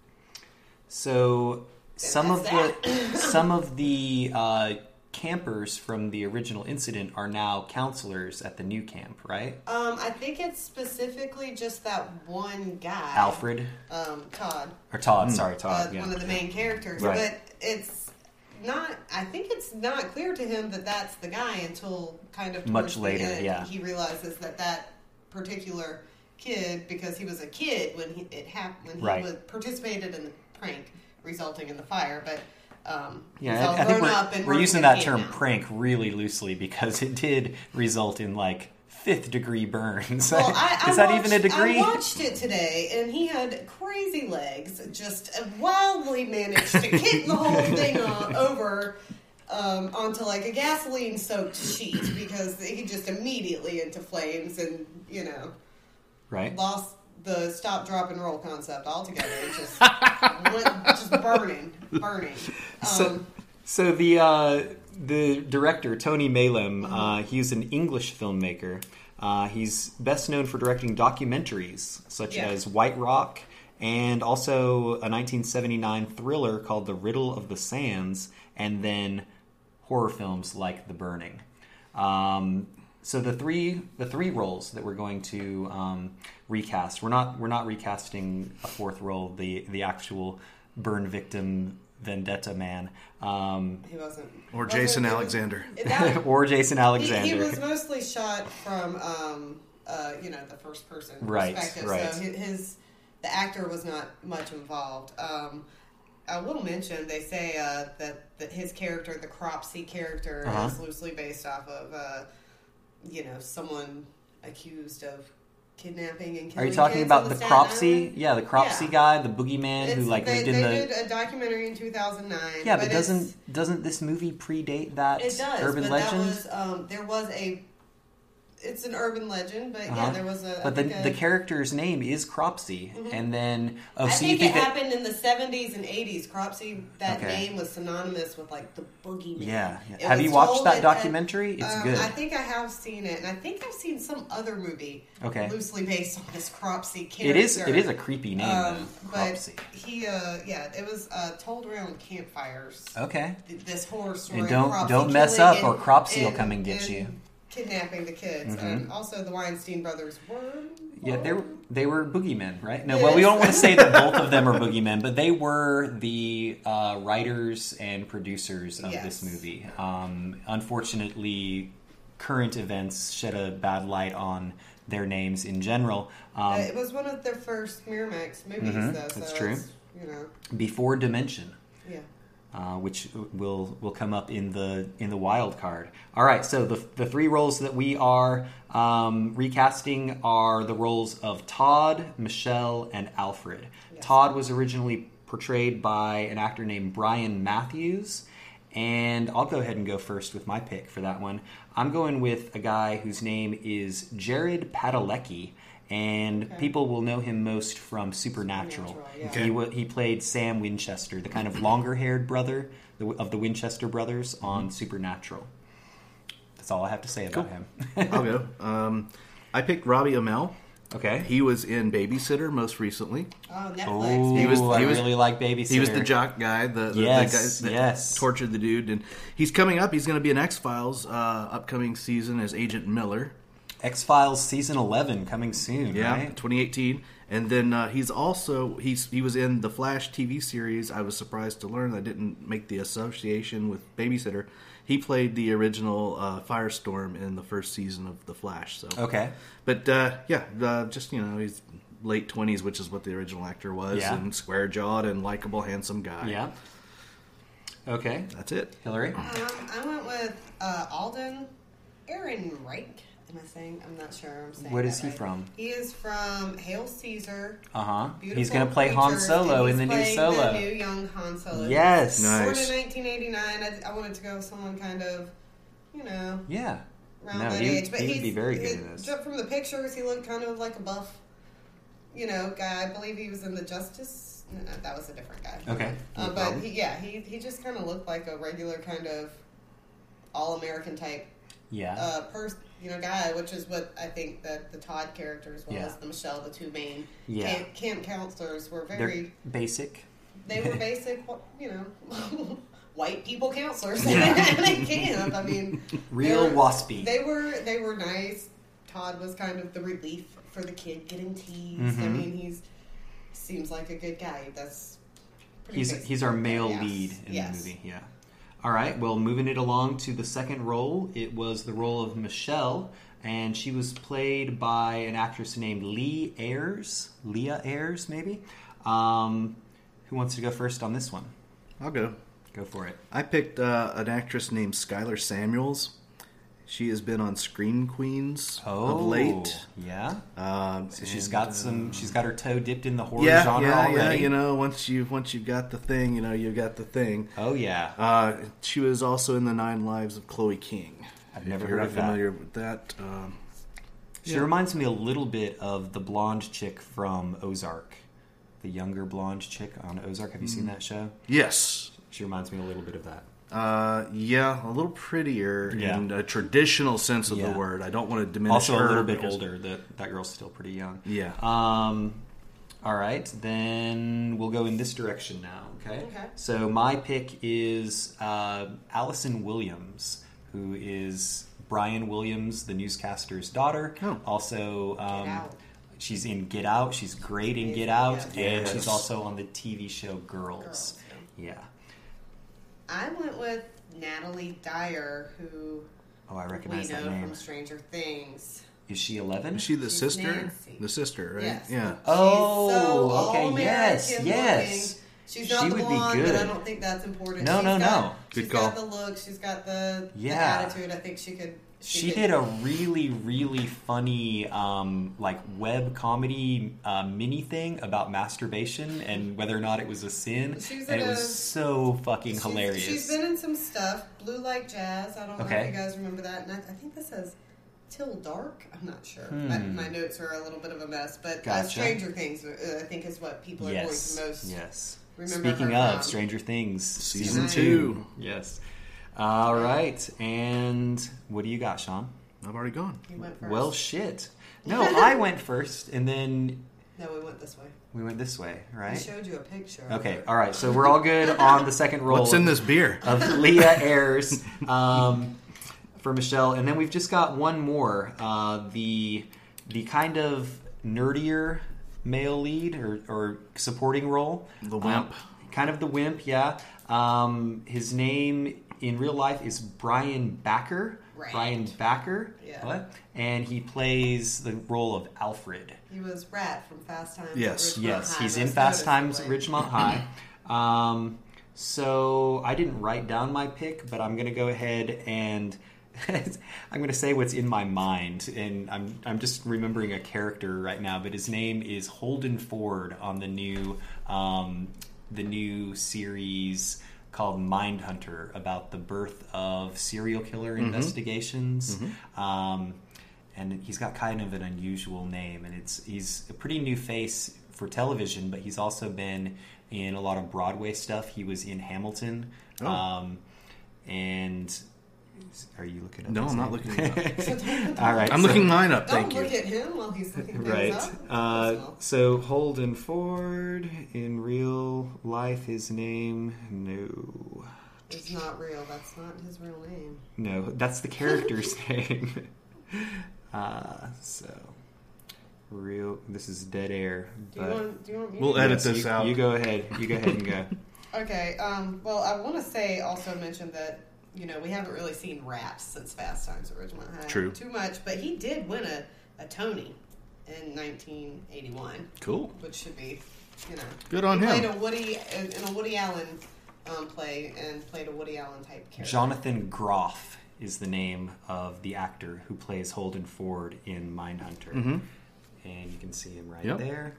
so some of that. the some of the uh, campers from the original incident are now counselors at the new camp, right? Um, I think it's specifically just that one guy, Alfred, um, Todd, or Todd. Mm. Sorry, Todd. uh, yeah. one of the main characters. Right. But it's not. I think it's not clear to him that that's the guy until kind of towards Much the later, end. yeah. He realizes that that particular kid, because he was a kid when he it happened when he Right. was participated in the prank, resulting in the fire, but. Um, Yeah, he's all I, I think grown we're, up and we're working using at that camp term now. prank really loosely because it did result in like fifth degree burns. Well, I, I Is that watched, even a degree? I watched it today, and he had crazy legs. Just wildly managed to kick the whole thing on, over um, onto like a gasoline-soaked sheet because he just immediately into flames, and you know, Right. lost the stop, drop, and roll concept altogether. It just went, just burning, burning. Um, So, so the uh, the director Tony Maylam, Mm-hmm. uh, he's an English filmmaker. Uh, he's best known for directing documentaries such Yeah. as White Rock and also a nineteen seventy-nine thriller called The Riddle of the Sands, and then horror films like The Burning. Um, so the three the three roles that we're going to um, recast, we're not we're not recasting a fourth role, the the actual burn victim vendetta man, um, he wasn't, Or wasn't- Jason it was- Alexander. that- or Jason He, Alexander. he was mostly shot from, um, uh, you know, the first person Right, perspective. right. So his, his the actor was not much involved. Um, I will mention they say uh, that that his character, the Cropsey character, Uh-huh. is loosely based off of, uh, you know, someone accused of kidnapping and killing. Are you talking kids about on the Staten Cropsey? Island. Yeah, the Cropsey Yeah. guy, the boogeyman who It's- like they, lived in they the. did a documentary in two thousand nine. Yeah, but, but it's- doesn't doesn't this movie predate that It does, urban but legend? that was um, there was a. It's an urban legend, but Uh-huh. yeah, there was a. I But the think a- the character's name is Cropsey, Mhm. and then oh, I so think, you think it that happened in the seventies and eighties. Cropsey, that Okay. name was synonymous with like the boogeyman. yeah? yeah. It Have was you watched told that at- documentary? It's um, good. I think I have seen it, and I think I've seen some other movie Okay, loosely based on this Cropsey character. it is it is a creepy name, Um, though, but Cropsey. he, uh, yeah, it was uh, told around campfires. Okay, th- This horror story. and of don't Cropsey don't mess killing up, or and- Cropsey will and- come and get and you. Kidnapping the kids, Mhm. and also the Weinstein brothers were. Yeah, they were they were boogeymen, right? No, Yes. well, we don't want to say that both of them are boogeymen, but they were the uh, writers and producers of Yes. this movie. Um, unfortunately, current events shed a bad light on their names in general. Um, Uh, it was one of their first Miramax movies, Mhm, though. So that's true. it's, you know, before Dimension. yeah. Uh, which will will come up in the in the wild card. All right, so the the three roles that we are um, recasting are the roles of Todd, Michelle, and Alfred. Yes. Todd was originally portrayed by an actor named Brian Matthews, and I'll go ahead and go first with my pick for that one. I'm going with a guy whose name is Jared Padalecki. And Okay. people will know him most from Supernatural. Supernatural, yeah. Okay. He wa he played Sam Winchester, the kind of longer-haired brother the- of the Winchester brothers on Supernatural. That's all I have to say about Cool. him. I'll go. Um, I picked Robbie Amell. Okay. He was in Babysitter most recently. Oh, Netflix. Oh, He was- I he was- really like Babysitter. He was the jock guy, the, the, Yes, the guy that yes. tortured the dude. And he's coming up. He's going to be in X-Files uh, upcoming season as Agent Miller. X-Files season eleven coming soon, Yeah, right? twenty eighteen. And then uh, he's also he's he was in the Flash T V series. I was surprised to learn I didn't make the association with Babysitter. He played the original uh, Firestorm in the first season of the Flash. So Okay. but uh, yeah, uh, just you know, he's late twenties, which is what the original actor was, Yeah. and square jawed and likable, handsome guy. Yeah. Okay. That's it. Hillary? Um, I went with uh, Alden Ehrenreich. Am I saying? I'm not sure. I'm saying. What that is he right. from? He is from Hail Caesar. Uh-huh. Beautiful He's going to play Han Creatures, Solo and in the he's new playing Solo. The new young Han Solo. Yes. Nice. Born in nineteen eighty-nine. I, I wanted to go with someone kind of, you know, Yeah. around No, that he- age. But he would he's, be very good he- in this. ju- From the pictures, he looked kind of like a buff, you know, guy. I believe he was in the Justice. No, no, that was a different guy. Okay. Uh, No but problem. he, yeah, he he just kind of looked like a regular kind of all American type Yeah. uh, person, you know, guy, which is what I think that the Todd character as well Yeah. as the Michelle, the two main Yeah. camp, camp counselors, were They're very. basic. They were basic, you know, white people counselors Yeah. at camp. I mean, Real they were- waspy. They were they were nice. Todd was kind of the relief for the kid getting teased. I Mhm. mean, he's seems like a good guy. That's pretty He's basic. he's our male Yes. lead in Yes. the movie. Yeah. All right. Well, moving it along to the second role, it was the role of Michelle, and she was played by an actress named Lee Ayres, Leah Ayres, maybe. Um, who wants to go first on this one? I'll go. Go for it. I picked uh, an actress named Skylar Samuels. She has been on Scream Queens of late. yeah. Um, So she's and, got uh, some. She's got her toe dipped in the horror yeah, genre yeah, already. yeah. You know, once you once you've got the thing, you know, you've got the thing. Oh yeah. Uh, she was also in the Nine Lives of Chloe King. I've If never you're heard of that. familiar with that. Um, She yeah. reminds me a little bit of the blonde chick from Ozark, the younger blonde chick on Ozark. Have you Mm. seen that show? yes. She reminds me a little bit of that. Uh, yeah, a little prettier Yeah. in a traditional sense of Yeah. the word. I don't want to diminish Also her a little bit because- older. That that girl's still pretty young. Yeah. Um. All right, then we'll go in this direction now. Okay. Okay. So my pick is uh, Allison Williams, who is Brian Williams, the newscaster's daughter. Oh. Also, um, Out. she's in Get Out. She's great in Get Yeah. Out, and Yes. she's also on the T V show Girls. Girls, Yeah. I went with Natalie Dyer, who Oh, I we recognize know that name. from Stranger Things. Is she eleven? Is she the She's sister? Nancy. The sister, right? Yes. Yeah. Oh, She's so okay, all-American yes, looking. yes. She's not She the would be blonde, but good. I don't think that's important. No, she's no, got, no. Good She's call. got the look. She's got the, the Yeah. attitude. I think she could. She could- did a really, really funny, um, like web comedy uh, mini thing about masturbation and whether or not it was a sin, She was and in it was a- so fucking she's- hilarious. She's been in some stuff. Blue Like Jazz. I don't know Okay. if you guys remember that. And I, I think this says Till Dark. I'm not sure. Hmm. My, my notes are a little bit of a mess. But uh, Gotcha. Stranger Things, uh, I think, is what people are yes, going to most yes. remember Speaking her of from. Stranger Things, Season two. two. Yes. All right, and what do you got, Sean? I've already gone. You went first. Well, shit. No, I went first, and then no, we went this way. we went this way, I right? showed you a picture. of Okay, her. all right. So we're all good on the second roll. What's in this beer? Of Leah Ayres um, for Michelle, and then we've just got one more. Uh, the the kind of nerdier male lead or, or supporting role. The wimp. Um, kind of the wimp, yeah. Um, his name in real life is Brian Backer. Right. Brian Backer. Yeah. What? And he plays the role of Alfred. He was Rat from Fast Times. Yes. at Ridgemont Yes, High, he's in most Fast Times at noticeably. Ridgemont High. Um, so I didn't write down my pick, but I'm going to go ahead and I'm going to say what's in my mind, and I'm I'm just remembering a character right now. But his name is Holden Ford on the new um, the new series called Mindhunter about the birth of serial killer investigations. Um, and he's got kind of an unusual name, and it's he's a pretty new face for television, but he's also been in a lot of Broadway stuff. He was in Hamilton, Oh. um, and Are you looking up? No, his I'm name? not looking it up. All right, I'm so- looking mine up. Don't Thank look you. at him while he's looking things Right. up. Uh, Personal. so Holden Ford in real life, his name no, It's not real. That's not his real name. no, that's the character's name. Uh, so real. This is dead air. Do you But want? Do you want me? We'll to edit Yes, this you, out. You go ahead. You go ahead and go. Okay. Um, well, I want to say also mention that you know we haven't really seen Rats since Fast Times at Ridgemont High. True. Too much, but he did win a, a Tony in nineteen eighty-one, Cool. which should be, you know, Good on he him. Played a Woody in in a Woody Allen um, play and played a Woody Allen type character. Jonathan Groff is the name of the actor who plays Holden Ford in Mindhunter. Mm-hmm. And you can see him right Yep. there.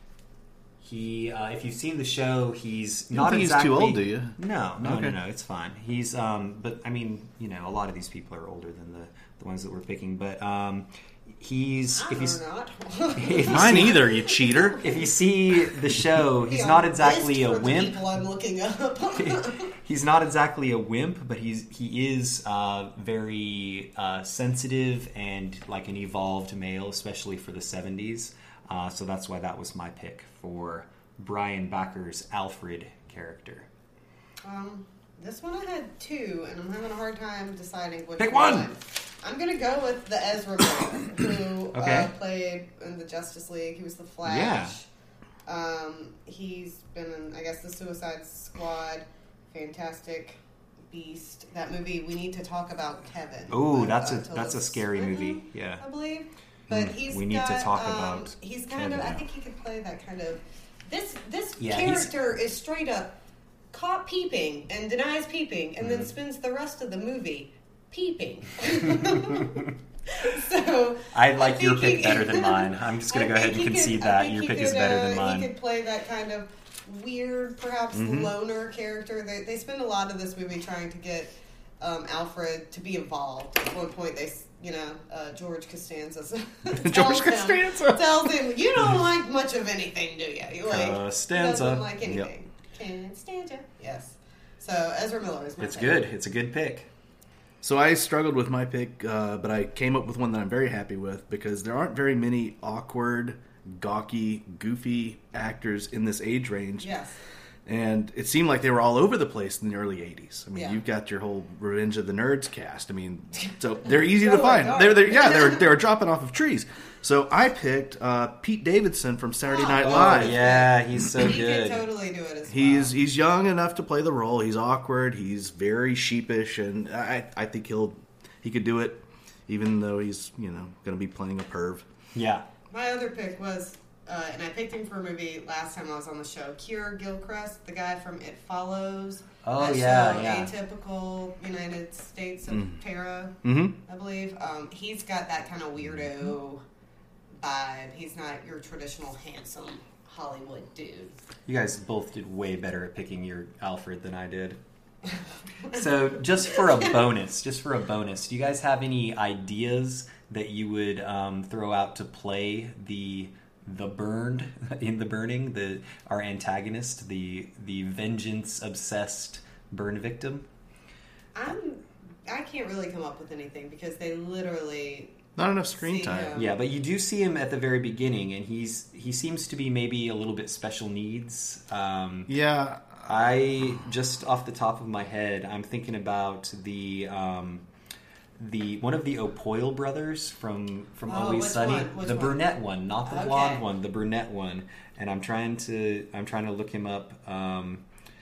He, uh, if you've seen the show, he's You don't not think he's exactly too old, do you? No, no, Okay. no, no. It's fine. He's, um, but I mean, you know, a lot of these people are older than the the ones that we're picking. But um, he's I if he's don't if you Mine see- either, you cheater. If you see the show, he's Yeah, not exactly list a for the wimp. people I'm looking up. He's not exactly a wimp, but he's he is uh, very uh, sensitive and like an evolved male, especially for the seventies. Uh, so that's why that was my pick for Brian Backer's Alfred character. Um, this one I had two, and I'm having a hard time deciding which Pick one! I'm gonna go with the Ezra Miller, who Okay. uh, played in the Justice League. He was the Flash. Yeah. Um, he's been in, I guess, the Suicide Squad, Fantastic Beast. That movie. We need to talk about Kevin. Oh, with, that's uh, a that's a Tilda scary Swinton, movie. Yeah. I believe. But Mm, he's we need got, to talk um, about He's kind of. Kevin. I think he could play that kind of. This this Yeah, he's- character is straight up caught peeping and denies peeping, and Mm-hmm. then spends the rest of the movie peeping. So I like your think pick he- better than mine. I'm just going I to go ahead think and he concede could- I that think your he pick is could, better uh, than mine. He could play that kind of weird, perhaps Mm-hmm. loner character. They they spend a lot of this movie trying to get um, Alfred to be involved. At one point, they s- you know uh, George Costanza George tells him- Costanza. tells him, "You don't like much of anything, do you? You like Costanza. doesn't like anything." Costanza, yes. So Ezra Miller is my It's pick. good. It's a good pick. So I struggled with my pick, uh, but I came up with one that I'm very happy with because there aren't very many awkward, gawky, goofy actors in this age range. Yes. And it seemed like they were all over the place in the early eighties. I mean, Yeah. you've got your whole Revenge of the Nerds cast. I mean, so they're easy to Oh my find. God. They're, they're yeah, they're they're dropping off of trees. So I picked uh, Pete Davidson from Saturday Night Oh, Live. Yeah, he's so He good. could totally do it as He's well. he's young enough to play the role. He's awkward. He's very sheepish, and I I think he'll he could do it, even though he's you know going to be playing a perv. Yeah. My other pick was, uh, and I picked him for a movie last time I was on the show, Keir Gilchrist, the guy from It Follows. Oh, that yeah, show, yeah. Atypical United States of Terra, Mm-hmm. I believe. Um, he's got that kind of weirdo vibe. He's not your traditional handsome Hollywood dude. You guys both did way better at picking your Alfred than I did. So, just for a bonus, just for a bonus, do you guys have any ideas that you would um, throw out to play the the burned in the burning, the our antagonist, the the vengeance obsessed burn victim? I'm, I can't really come up with anything because they literally. Not enough screen See time. him. Yeah, but you do see him at the very beginning, and he's he seems to be maybe a little bit special needs. Um, Yeah, I just off the top of my head, I'm thinking about the um, the one of the O'Poyle brothers from from Oh, Always which Sunny, one? Which the one? brunette one, not the Okay. blonde one, the brunette one. And I'm trying to I'm trying to look him up um,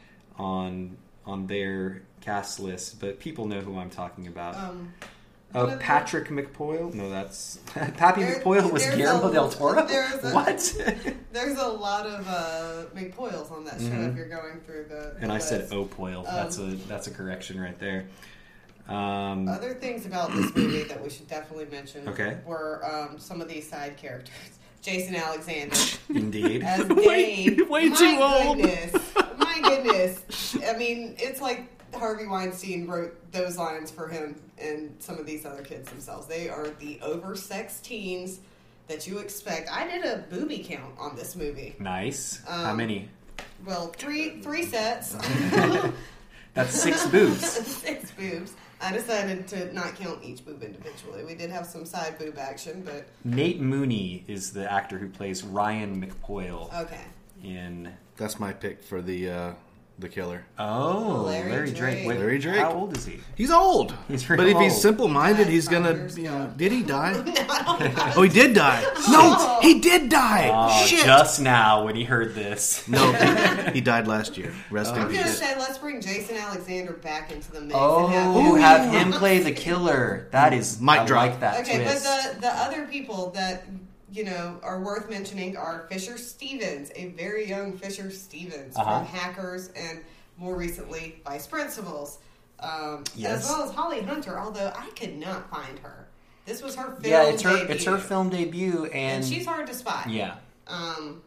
on on their cast list, but people know who I'm talking about. Um, Oh, one of the- Patrick McPoyle? No, that's Pappy There- McPoyle was there's Guillermo a- del Toro. there's a- What? There's a lot of uh, McPoyles on that show Mhm. if you're going through the. the And I said list. O'Poyle. Um, That's a that's a correction right there. Um, Other things about this movie that we should definitely mention Okay. were um, some of these side characters. Jason Alexander indeed. as Way- Dave. way My too old. Goodness. My goodness. I mean, it's like Harvey Weinstein wrote those lines for him and some of these other kids themselves. They are the oversexed teens that you expect. I did a booby count on this movie. Nice. How Um, many? Well, three three sets. That's six boobs. Six boobs. Uh, I decided to not count each boob individually. We did have some side boob action, but... Nate Mooney is the actor who plays Ryan McPoyle. Okay. In... That's my pick for the uh, the killer. Oh, Larry Larry, Drake. Drake. Wait, Larry Drake. How old is he? He's old. He's real but if he's old. simple-minded, He he's died gonna, five years you know... ago. Did he die? Oh, he did die. No, he did die. Oh, Shit. just now when he heard this. No, he, he died last year. Rest Oh, in I'm going to peace. say let's bring Jason Alexander back into the mix. Oh, and have who him, have him play the killer. That is... Mic I drop. like that Okay, twist. but the, the other people that, you know, are worth mentioning are Fisher Stevens, a very young Fisher Stevens Uh-huh. from Hackers and more recently Vice Principals. Um, Yes. As well as Holly Hunter, although I could not find her. This was her film Yeah, it's her, debut. it's her film debut, and... And she's hard to spot. Yeah. Um,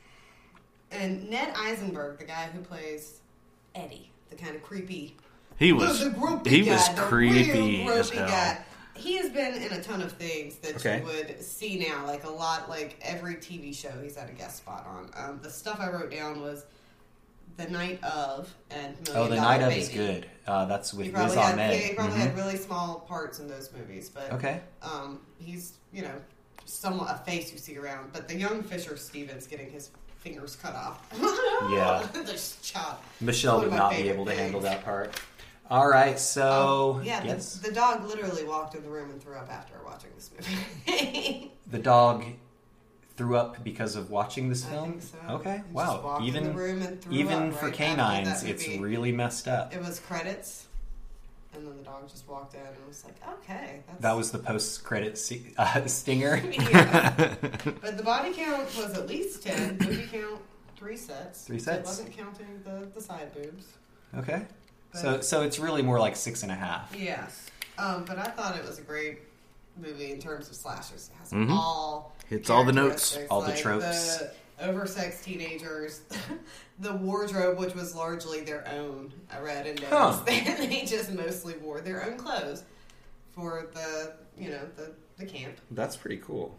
and Ned Eisenberg, the guy who plays Eddie, the kind of creepy... He was... the gropey He guy, was the creepy real as gropey hell. guy. He has been in a ton of things that Okay. you would see now, like a lot, like every T V show he's had a guest spot on. Um, the stuff I wrote down was The Night of and Million Oh, The Dollar Night of Baby. is good. Uh, that's with He Riz probably, had, Ahmed. yeah, he probably Mhm. had really small parts in those movies, but Okay. um, he's, you know, somewhat a face you see around. But the young Fisher Stevens getting his fingers cut off. Yeah. Just chop. Michelle One would of my not be favorite able to handle things. that part. All right, so... Um, yeah, yes. the, the dog literally walked in the room and threw up after watching this movie. The dog threw up because of watching this I film? think so. Okay, He just wow. walked in Even the room and threw even up for right canines, after that it's movie. really messed up. It was credits, and then the dog just walked in and was like, "Okay, that's That was the post-credit si- uh, stinger. yeah." But the body count was at least ten. Movie count three sets. Three So it sets. wasn't counting the, the side boobs. Okay. But- So so it's really more like six and a half. Yes, um, but I thought it was a great movie in terms of slashers. It has Mhm. all Hits all the notes. characteristics, All the like tropes. The oversexed teenagers, the wardrobe, which was largely their own. I read in notes Huh. that they just mostly wore their own clothes for the you know the the camp. That's pretty cool.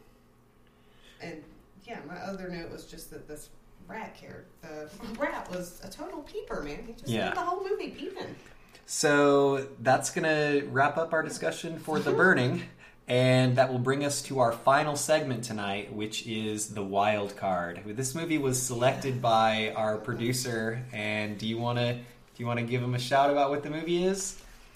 And yeah, my other note was just that this rat character, the rat was a total peeper, man. He just Yeah. spent the whole movie peeping. So that's going to wrap up our discussion for The Burning, and that will bring us to our final segment tonight, which is the wild card. This movie was selected by our producer, and do you want to do you want to give him a shout about what the movie is?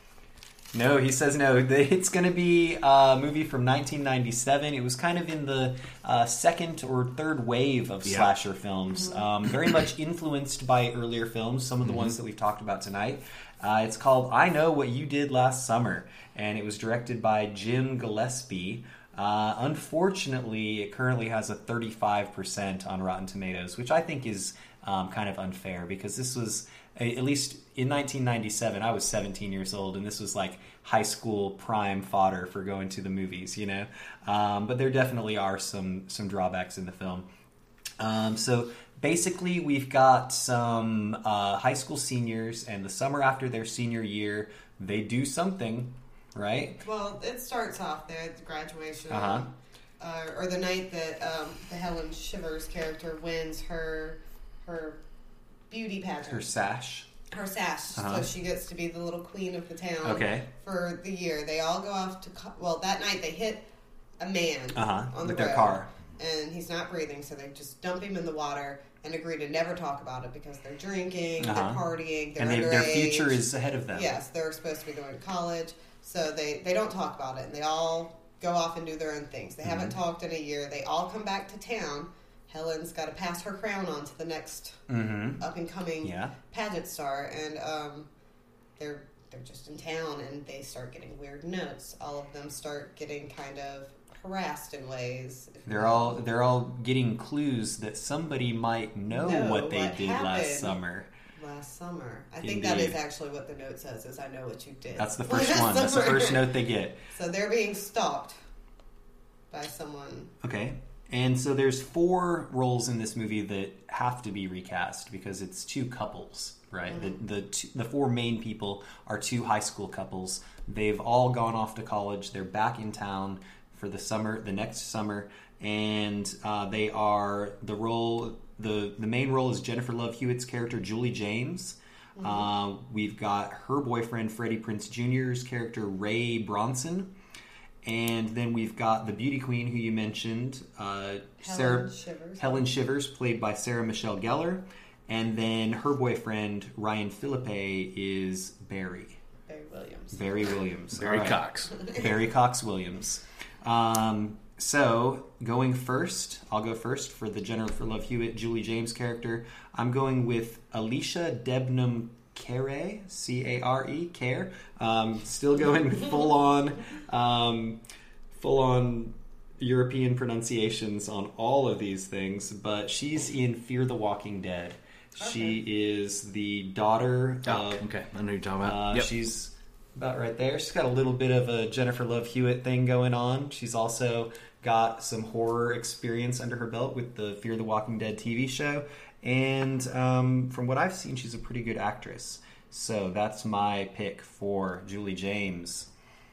No, he says no. It's going to be a movie from nineteen ninety-seven. It was kind of in the uh, second or third wave of Yeah. slasher films. Um, very much influenced by earlier films, some of the ones that we've talked about tonight. Uh, it's called I Know What You Did Last Summer, and it was directed by Jim Gillespie. Uh, unfortunately, it currently has a thirty-five percent on Rotten Tomatoes, which I think is um, kind of unfair because this was, at least in nineteen ninety-seven, I was seventeen years old, and this was like high school prime fodder for going to the movies, you know? Um, but there definitely are some, some drawbacks in the film. Um, so basically, we've got some uh, high school seniors, and the summer after their senior year, they do something, right? Well, it starts off there at the graduation, Uh-huh. uh, or the night that um, the Helen Shivers character wins her her beauty pageant, Her sash. her sash, Uh-huh. so she gets to be the little queen of the town. Okay. For the year, they all go off to co- well that night they hit a man Uh-huh. on With the their road, car. and he's not breathing, so they just dump him in the water and agree to never talk about it because they're drinking, Uh-huh. they're partying, they're And they, their underage. future is ahead of them. Yes, they're supposed to be going to college, so they, they don't talk about it, and they all go off and do their own things. They Mm-hmm. haven't talked in a year. They all come back to town. Helen's got to pass her crown on to the next Mm-hmm. up-and-coming Yeah. pageant star, and um, they're they're just in town, and they start getting weird notes. All of them start getting kind of harassed in ways. They're all they're all getting clues that somebody might know, Know what they what did happened. last summer. Last summer. I think that Indeed. is actually what the note says, is I know what you did. That's the first last one. That's the summer. first note they get. So they're being stalked by someone. Okay. And so there's four roles in this movie that have to be recast because it's two couples, right? Mm-hmm. The the two, the four main people are two high school couples. They've all gone off to college. They're back in town for the summer, the next summer, and uh, they are the role. the The main role is Jennifer Love Hewitt's character Julie James. Mm-hmm. Uh, we've got her boyfriend, Freddie Prinze Junior's character, Ray Bronson. And then we've got the beauty queen who you mentioned, uh, Helen Sarah Shivers. Helen Shivers, played by Sarah Michelle Gellar. And then her boyfriend, Ryan Philippe, is Barry. Barry Williams. Barry Williams. Barry All right. Cox. Barry Cox Williams. Um, so, going first, I'll go first for the Jennifer Love Hewitt, Julie James character. I'm going with Alicia Debnam Care, C A R E, Care. Um, still going full on, um, full on European pronunciations on all of these things, but she's in Fear the Walking Dead. Okay. She is the daughter Oh, of... okay. I know you're talking about. Uh, Yep. She's about right there. She's got a little bit of a Jennifer Love Hewitt thing going on. She's also got some horror experience under her belt with the Fear the Walking Dead T V show. And um, from what I've seen, she's a pretty good actress. So that's my pick for Julie James.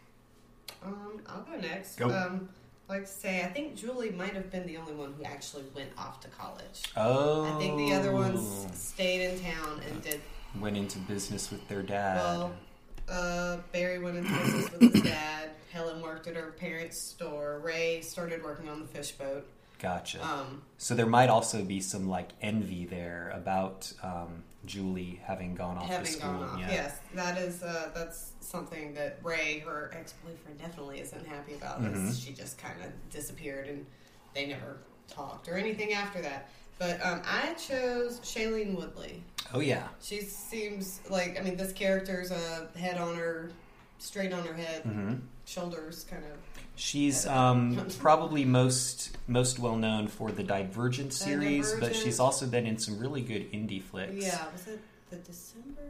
Um, I'll go next. Go. Um, like to say, I think Julie might have been the only one who actually went off to college. Oh. I think the other ones stayed in town and did Went into business with their dad. well. Uh, Barry went into business with his dad. Helen worked at her parents' store. Ray started working on the fish boat. Gotcha. Um, So there might also be some like envy there about um, Julie having gone off to having school. gone off, Yeah. yes, that is uh, that's something that Ray, her ex-boyfriend, definitely isn't happy about. Mhm. Is she just kind of disappeared and they never talked or anything after that. But um, I chose Shailene Woodley. Oh yeah. She seems like, I mean, this character's a head on her, straight on her head, Mm-hmm. shoulders kind of. She's um, probably most most well known for the Divergent series, but Divergent. she's also been in some really good indie flicks. Yeah, was it the December?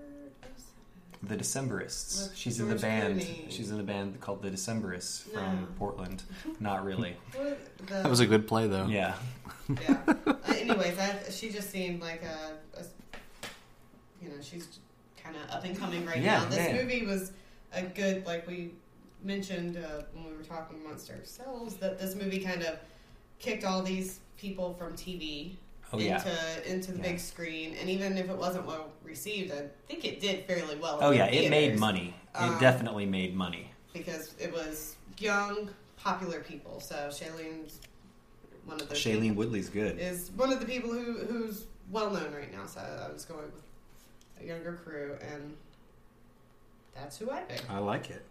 The Decemberists. With She's in the George band. Clooney. She's in the band called the Decemberists from No. Portland. Not really. What, the, That was a good play, though. Yeah. yeah. Uh, anyways, I, she just seemed like a, a you know, she's kind of up and coming right Yeah, now. This yeah. movie was a good, like we mentioned uh, when we were talking amongst ourselves, that this movie kind of kicked all these people from T V Oh into yeah. into the Yeah. big screen, and even if it wasn't well received, I think it did fairly well. Oh in yeah. It made theaters, money. It Um, definitely made money. because it was young, popular people. So Shailene's one of those. Shailene people- Woodley's good. is one of the people who who's well known right now. So I was going with a younger crew, and that's who I picked. I like it.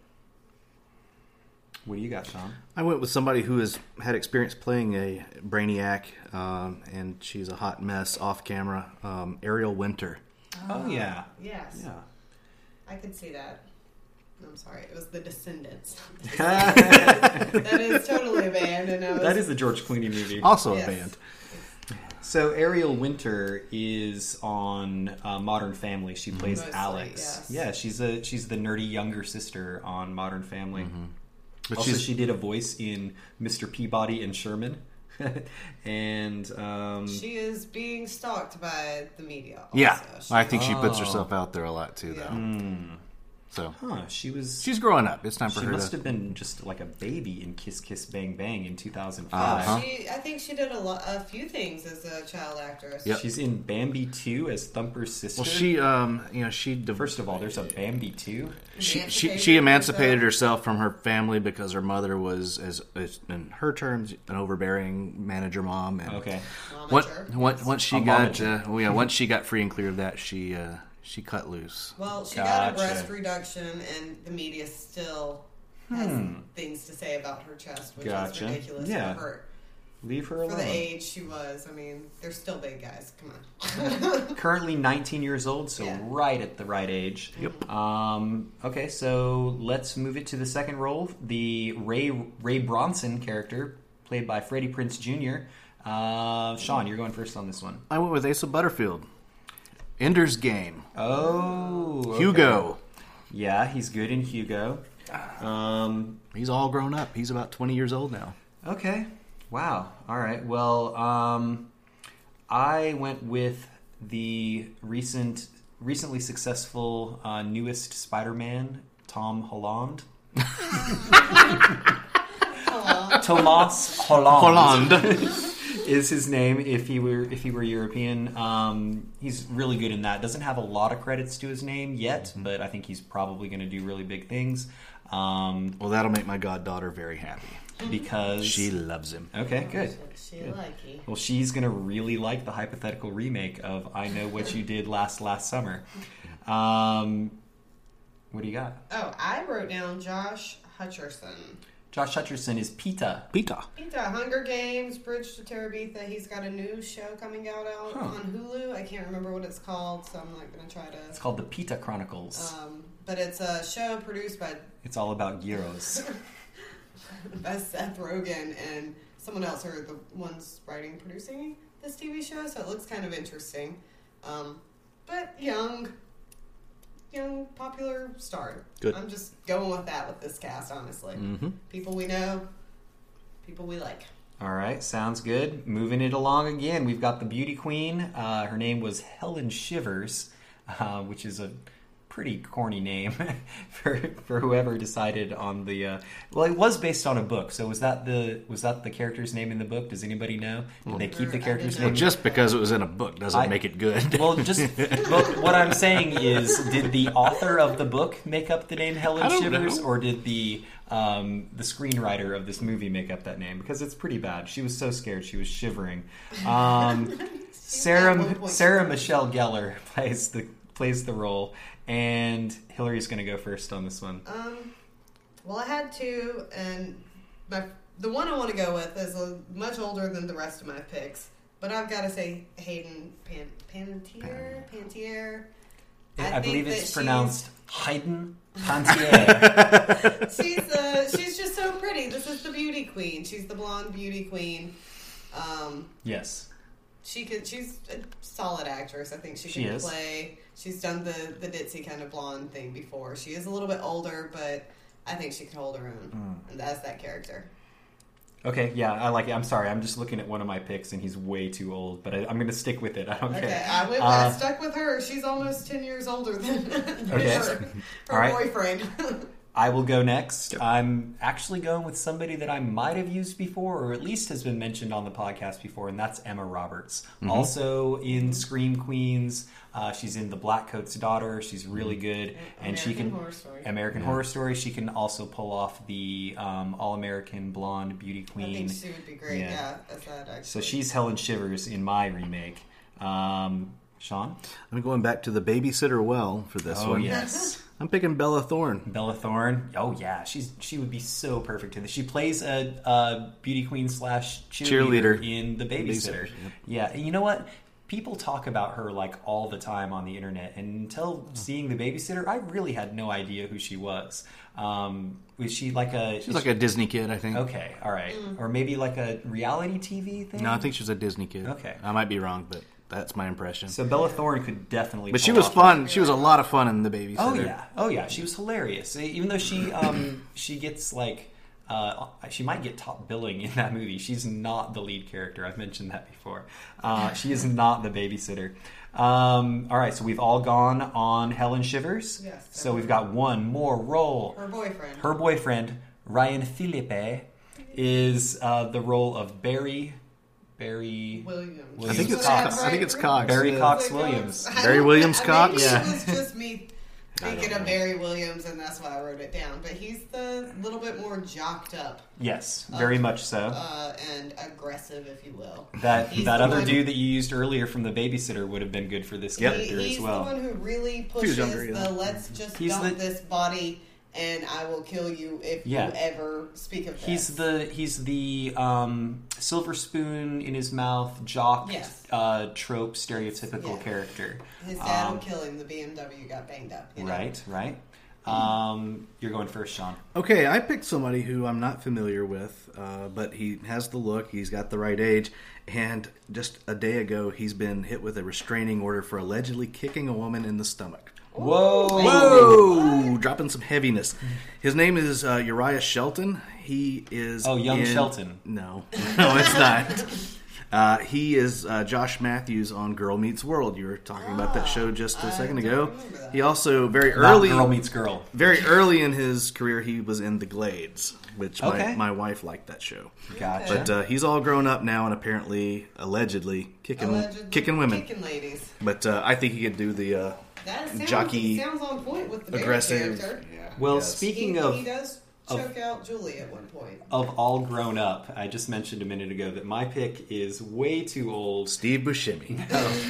What do you got, Sean? I went with somebody who has had experience playing a brainiac, um, and she's a hot mess off camera. Um, Ariel Winter. Oh yeah. Yes, Yeah. I could see that. I'm sorry, it was The Descendants. that That is totally a band, and I was, is the George Clooney movie. Also yes. a band. So Ariel Winter is on uh, Modern Family. She plays Mostly, Alex. yes. Yeah, she's a she's the nerdy younger sister on Modern Family. But Also, she's, she did a voice in Mister Peabody and Sherman, and um, She is being stalked by the media. Also. yeah, She- I think she puts Oh. herself out there a lot too, though. Yeah. hmm, So huh, she was she's growing up. It's time for she her must to. have been just like a baby in Kiss Kiss Bang Bang in two thousand five. Uh-huh. She, I think she did a, lot, a few things as a child actress. Yep. She's in Bambi two as Thumper's sister. Well, she, um, you know, she div- First of all, there's a Bambi two. she, she Emancipated she emancipated herself. herself from her family because her mother was, as, as in her terms, an overbearing manager mom. And Okay. Once, Momager. once, once she A got, momager. uh, well, yeah, once she got free and clear of that, she uh, she cut loose. Well, she got a Gotcha. breast reduction, and the media still has things to say about her chest, which Gotcha. is ridiculous Yeah. for her. Leave her For alone. the age she was, I mean, they're still big guys. Come on. Currently nineteen years old, so Yeah. right at the right age. Yep. Um, okay, so let's move it to the second role. The Ray Ray Bronson character, played by Freddie Prinze Junior Uh, Sean, you're going first on this one. I went with Asa Butterfield. Ender's Game. Oh, okay. Hugo. Yeah, he's good in Hugo. Um, He's all grown up. He's about twenty years old now. okay. Wow. All right. Well, um, I went with the recent, recently successful uh, newest Spider-Man, Tom Holland. Aw. Thomas Holland. Holland. is his name. If he were if he were European, um, he's really good in that. Doesn't have a lot of credits to his name yet, mm-hmm. but I think he's probably going to do really big things. Um, well, that'll make my goddaughter very happy because she loves him. Okay, good. She good. like you. Well, she's going to really like the hypothetical remake of "I Know What You Did Last Last Summer." Um, what do you got? Oh, I wrote down Josh Hutcherson. Josh Hutcherson is Pita. Pita. Pita, Hunger Games, Bridge to Terabitha. He's got a new show coming out, out huh. on Hulu. I can't remember what it's called, so I'm not going to try to... It's called The Pita Chronicles. Um, but it's a show produced by... It's all about gyros. by Seth Rogen and someone else are the ones writing and producing this T V show, so it looks kind of interesting. Um, but young... young popular star. Good. I'm just going with that with this cast, honestly. Mm-hmm. People we know, people we like. All right, sounds good. Moving it along again, we've got the beauty queen. Uh, her name was Helen Shivers, uh, which is a pretty corny name for for whoever decided on the. Uh, well, it was based on a book, so was that the was that the character's name in the book? Does anybody know? Did well, they keep the character's name? Well, just because it was in a book doesn't I, make it good. Well, just well, what I'm saying is, did the author of the book make up the name Helen Shivers, know. or did the um, the screenwriter of this movie make up that name? Because it's pretty bad. She was so scared she was shivering. Um, Sarah Sarah Michelle Gellar plays the plays the role. And Hillary's going to go first on this one. Um, well, I had two, and my, the one I want to go with is a, much older than the rest of my picks. But I've got to say Hayden Pan, Panettiere. Panettiere. I, I believe it's pronounced Hayden Panettiere. she's uh, she's just so pretty. This is the beauty queen. She's the blonde beauty queen. Um, yes. She could. She's a solid actress. I think she can she is. play. She's done the, the ditzy kind of blonde thing before. She is a little bit older, but I think she can hold her own. Mm. And that's that character. Okay, yeah, I like it. I'm sorry, I'm just looking at one of my picks, and he's way too old, but I, I'm going to stick with it. I don't okay, care. Okay, I, went, uh, I stuck with her. She's almost ten years older than, than okay. her, her All right. boyfriend. I will go next. I'm actually going with somebody that I might have used before, or at least has been mentioned on the podcast before, and that's Emma Roberts. Mm-hmm. Also in Scream Queens. Uh, she's in The Black Coat's Daughter. She's really good, and American she can Horror Story. American yeah. Horror Story. She can also pull off the um, All-American Blonde Beauty Queen. I think she would be great. Yeah, yeah as that actually. So she's Helen Shivers in my remake. Um, Sean, I'm going back to The Babysitter Well for this oh, one. Oh yes. I'm picking Bella Thorne. Bella Thorne. Oh yeah, she's she would be so perfect in this. She plays a, a beauty queen slash cheerleader, cheerleader in The Babysitter. Babysitter yep. Yeah, and you know what? People talk about her like all the time on the internet, and until seeing The Babysitter, I really had no idea who she was. Um, was she like a? She's like she, a Disney kid, I think. Okay, all right, mm. or maybe like a reality T V thing. No, I think she's a Disney kid. Okay, I might be wrong, but that's my impression. So Bella Thorne could definitely. But she was fun. She was a lot of fun in The Babysitter. Oh yeah, oh yeah, she was hilarious. Even though she um she gets like. Uh, she might get top billing in that movie. She's not the lead character. I've mentioned that before. Uh, she is not the babysitter. Um, all right, so we've all gone on Helen Shivers. Yes. So we've got one more role. Her boyfriend. Her boyfriend, Ryan Philippe, is uh, the role of Barry. Barry Williams. Williams I think it's Cox. Cox. I think it's Cox. Barry yeah. Cox Williams. Barry Williams Cox. Maybe Yeah. it was just me thinking of Barry Williams, and that's why I wrote it down. But he's the little bit more jocked up. Yes, very uh, much so. Uh, and aggressive, if you will. That he's that other one, dude that you used earlier from The Babysitter would have been good for this character he, as well. He's the one who really pushes younger, yeah. the let's just he's dump the, this body and I will kill you if yeah. you ever speak of this. He's the he's the um, silver spoon in his mouth jock yes. uh, trope stereotypical yeah. character. His dad um, will kill him. The B M W got banged up. You know? Right, right. Um, you're going first, Sean. Okay, I picked somebody who I'm not familiar with, uh, but he has the look, he's got the right age, and just a day ago he's been hit with a restraining order for allegedly kicking a woman in the stomach. Whoa! Whoa! What? Dropping some heaviness. His name is uh, Uriah Shelton. He is Oh, young in... Shelton. No. No, it's not. Uh, he is uh, Josh Matthews on Girl Meets World. You were talking about that show just a I second don't ago. remember that. He also very About early, Girl Meets Girl. very early in his career, he was in The Glades, which Okay. my, my wife liked that show. Gotcha. But uh, he's all grown up now and apparently, allegedly, kicking Allegedly kicking women. Kicking ladies. But uh, I think he could do the uh, That sounds, jockey, sounds on point with the Barry aggressive. character. Yeah, Well, yes. speaking He, of he does choke out Julie at one point. of all grown up, I just mentioned a minute ago that my pick is way too old. Steve Buscemi.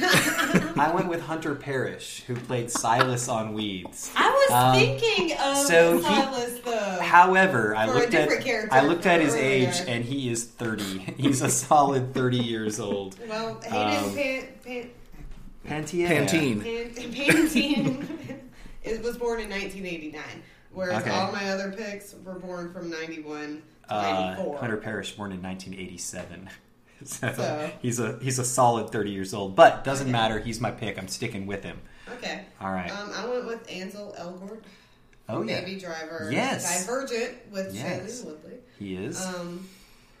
I went with Hunter Parrish, who played Silas on Weeds. I was Um, thinking of so he- Silas, though. However, I For a looked at different character I looked at his earlier. age, and he is thirty. He's a solid thirty years old. well, he Um, didn't pan, Pantene. Pantene. pan, pan, Pantene it was born in nineteen eighty-nine, whereas Okay. all my other picks were born from ninety-one to Uh, ninety-four. Hunter Parrish, born in nineteen eighty-seven. So, So- he's a he's a solid thirty years old, but doesn't Okay. matter. He's my pick. I'm sticking with him. Okay. All right. Um, I went with Ansel Elgort. Oh, yeah. Baby Driver. Yes. Divergent with Yes. Shailene Woodley. He is. Um,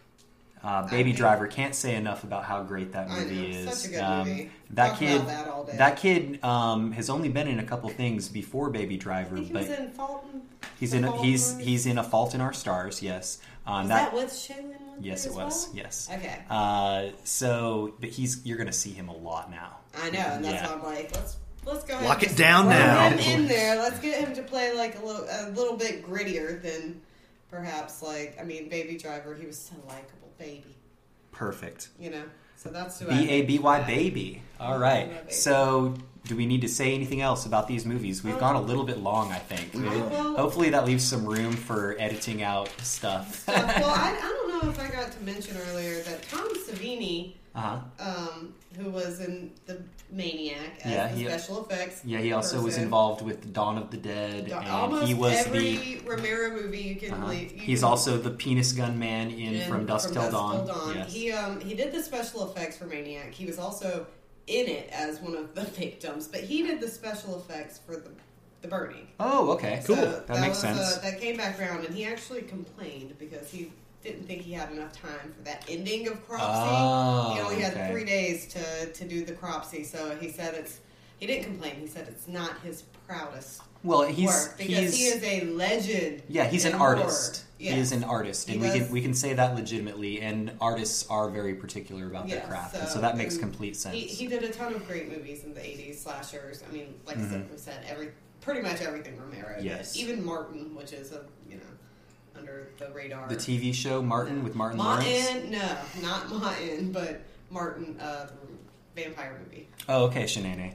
Uh, Baby think- Driver, can't say enough about how great that I movie know, is. such a good um, movie. That Talk kid, about that all day. that kid um, has only been in a couple things before Baby Driver, I think he but was in Fulton. he's in a, Fault he's in Our- he's in A Fault in Our Stars. Yes, um, Was that, with Shailene Woodley yes, it as was. well? Yes. Okay. Uh, so, but he's you're going to see him a lot now. I know, and that's Yeah. why I'm like, let's let's go ahead Lock and it just down throw now. him in there. Let's get him to play like a little a little bit grittier than perhaps like I mean, Baby Driver. He was so likable, baby. Perfect. You know, so that's who I B A B Y picked. baby. All B A B Y right. baby. So, do we need to say anything else about these movies? We've gone a little bit long, I think. well- Hopefully, that leaves some room for editing out stuff. Stuff. Well, I, I don't know if I got to mention earlier that Tom Savini, uh-huh. um, who was in the Maniac as Yeah, the he- special effects. Yeah, he also was person. involved with Dawn of the Dead, Da- and Almost he was every the. Romero movie you can uh believe. you He's can- also the penis gun man in in From Dusk Till Dawn. Dawn. Yes. He um he did the special effects for Maniac. He was also in it as one of the victims, but he did the special effects for the the burning. Oh, okay, So cool. that, makes was, sense. Uh, that came back around, and he actually complained because he didn't think he had enough time for that ending of Cropsey. Oh, he only had okay. three days to to do the Cropsey, so he said it's. He didn't complain. He said it's not his proudest well, he's work because he's he is a legend. yeah, he's an in artist. horror. He Yes. is an artist, and He we can does- we can say that legitimately. And artists are very particular about their Yeah, craft, so, and so that makes and complete sense. He, he did a ton of great movies in the eighties, slashers. I mean, like I said, we said every pretty much everything Romero did. Yes. Even Martin, which is a you know under the radar. The T V show Martin No. with Martin Lawrence. Martin, no, not Martin, but Martin, uh, the vampire movie. Oh, okay, Shanae.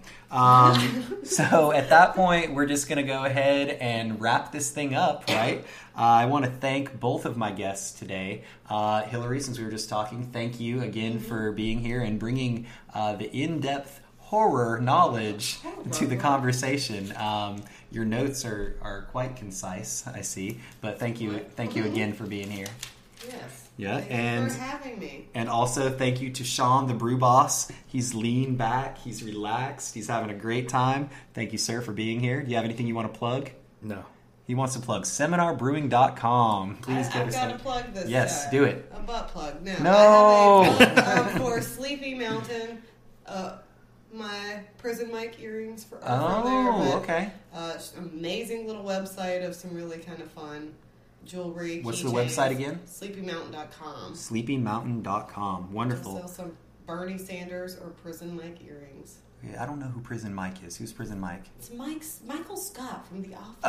Um, so at that point, we're just going to go ahead and wrap this thing up, right? Uh, I want to thank both of my guests today. Uh, Hillary, since we were just talking, thank you again for being here and bringing uh, the in-depth horror knowledge to the conversation. Um, your notes are, are quite concise, I see. But thank you, thank you again for being here. Yes. Yeah, Thank you and- for having me. And also, thank you to Sean, the brew boss. He's leaned back. He's relaxed. He's having a great time. Thank you, sir, for being here. Do you have anything you want to plug? No. He wants to plug seminar brewing dot com. Please I, get I've us got that. to plug this. Yes, uh, do it. A butt plug. No. No. I have a plug, um, for Sleepy Mountain. Uh, my prison mic earrings for over there. Oh, but, okay. Uh, it's an amazing little website of some really kind of fun jewelry. What's the keychains. website again? sleepy mountain dot com. sleepy mountain dot com. Sell Wonderful. some Bernie Sanders or prison mic earrings. Yeah, I don't know who Prison Mike is. Who's Prison Mike? It's Mike's Michael Scott from The Office.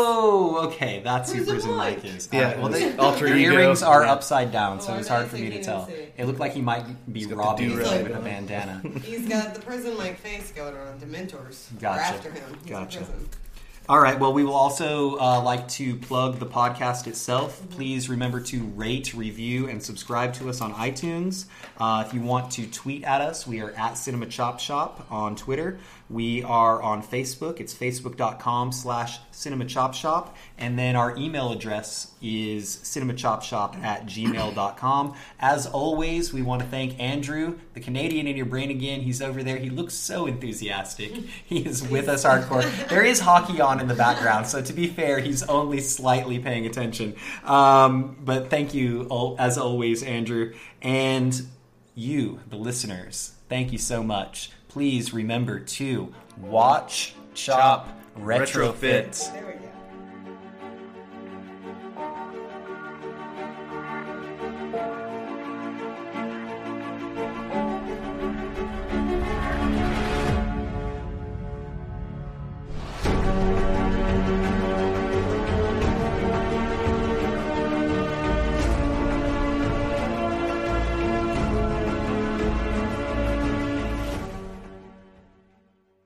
Oh, okay. That's who Prison Prison Mike. Mike is. Yeah, All right, well, the- they alter the ego. earrings are Yeah. upside down, so Oh, it's I hard for me to didn't tell. see. It looked like he might be got the robbing do-rag. somebody with a bandana. He's got the prison like face going on. Dementors Gotcha. are after him. He's Gotcha. in prison. All right. Well, we will also uh, like to plug the podcast itself. Please remember to rate, review, and subscribe to us on iTunes. Uh, if you want to tweet at us, we are at Cinema Chop Shop on Twitter. We are on Facebook. It's facebook.com slash Cinema Chop Shop. And then our email address is cinemachopshop at gmail dot com. As always, we want to thank Andrew, the Canadian in your brain again. He's over there. He looks so enthusiastic. He is with us hardcore. There is hockey on in the background, so to be fair, he's only slightly paying attention. Um, but thank you, al- as always, Andrew. And you, the listeners, thank you so much. Please remember to watch, shop, retrofit.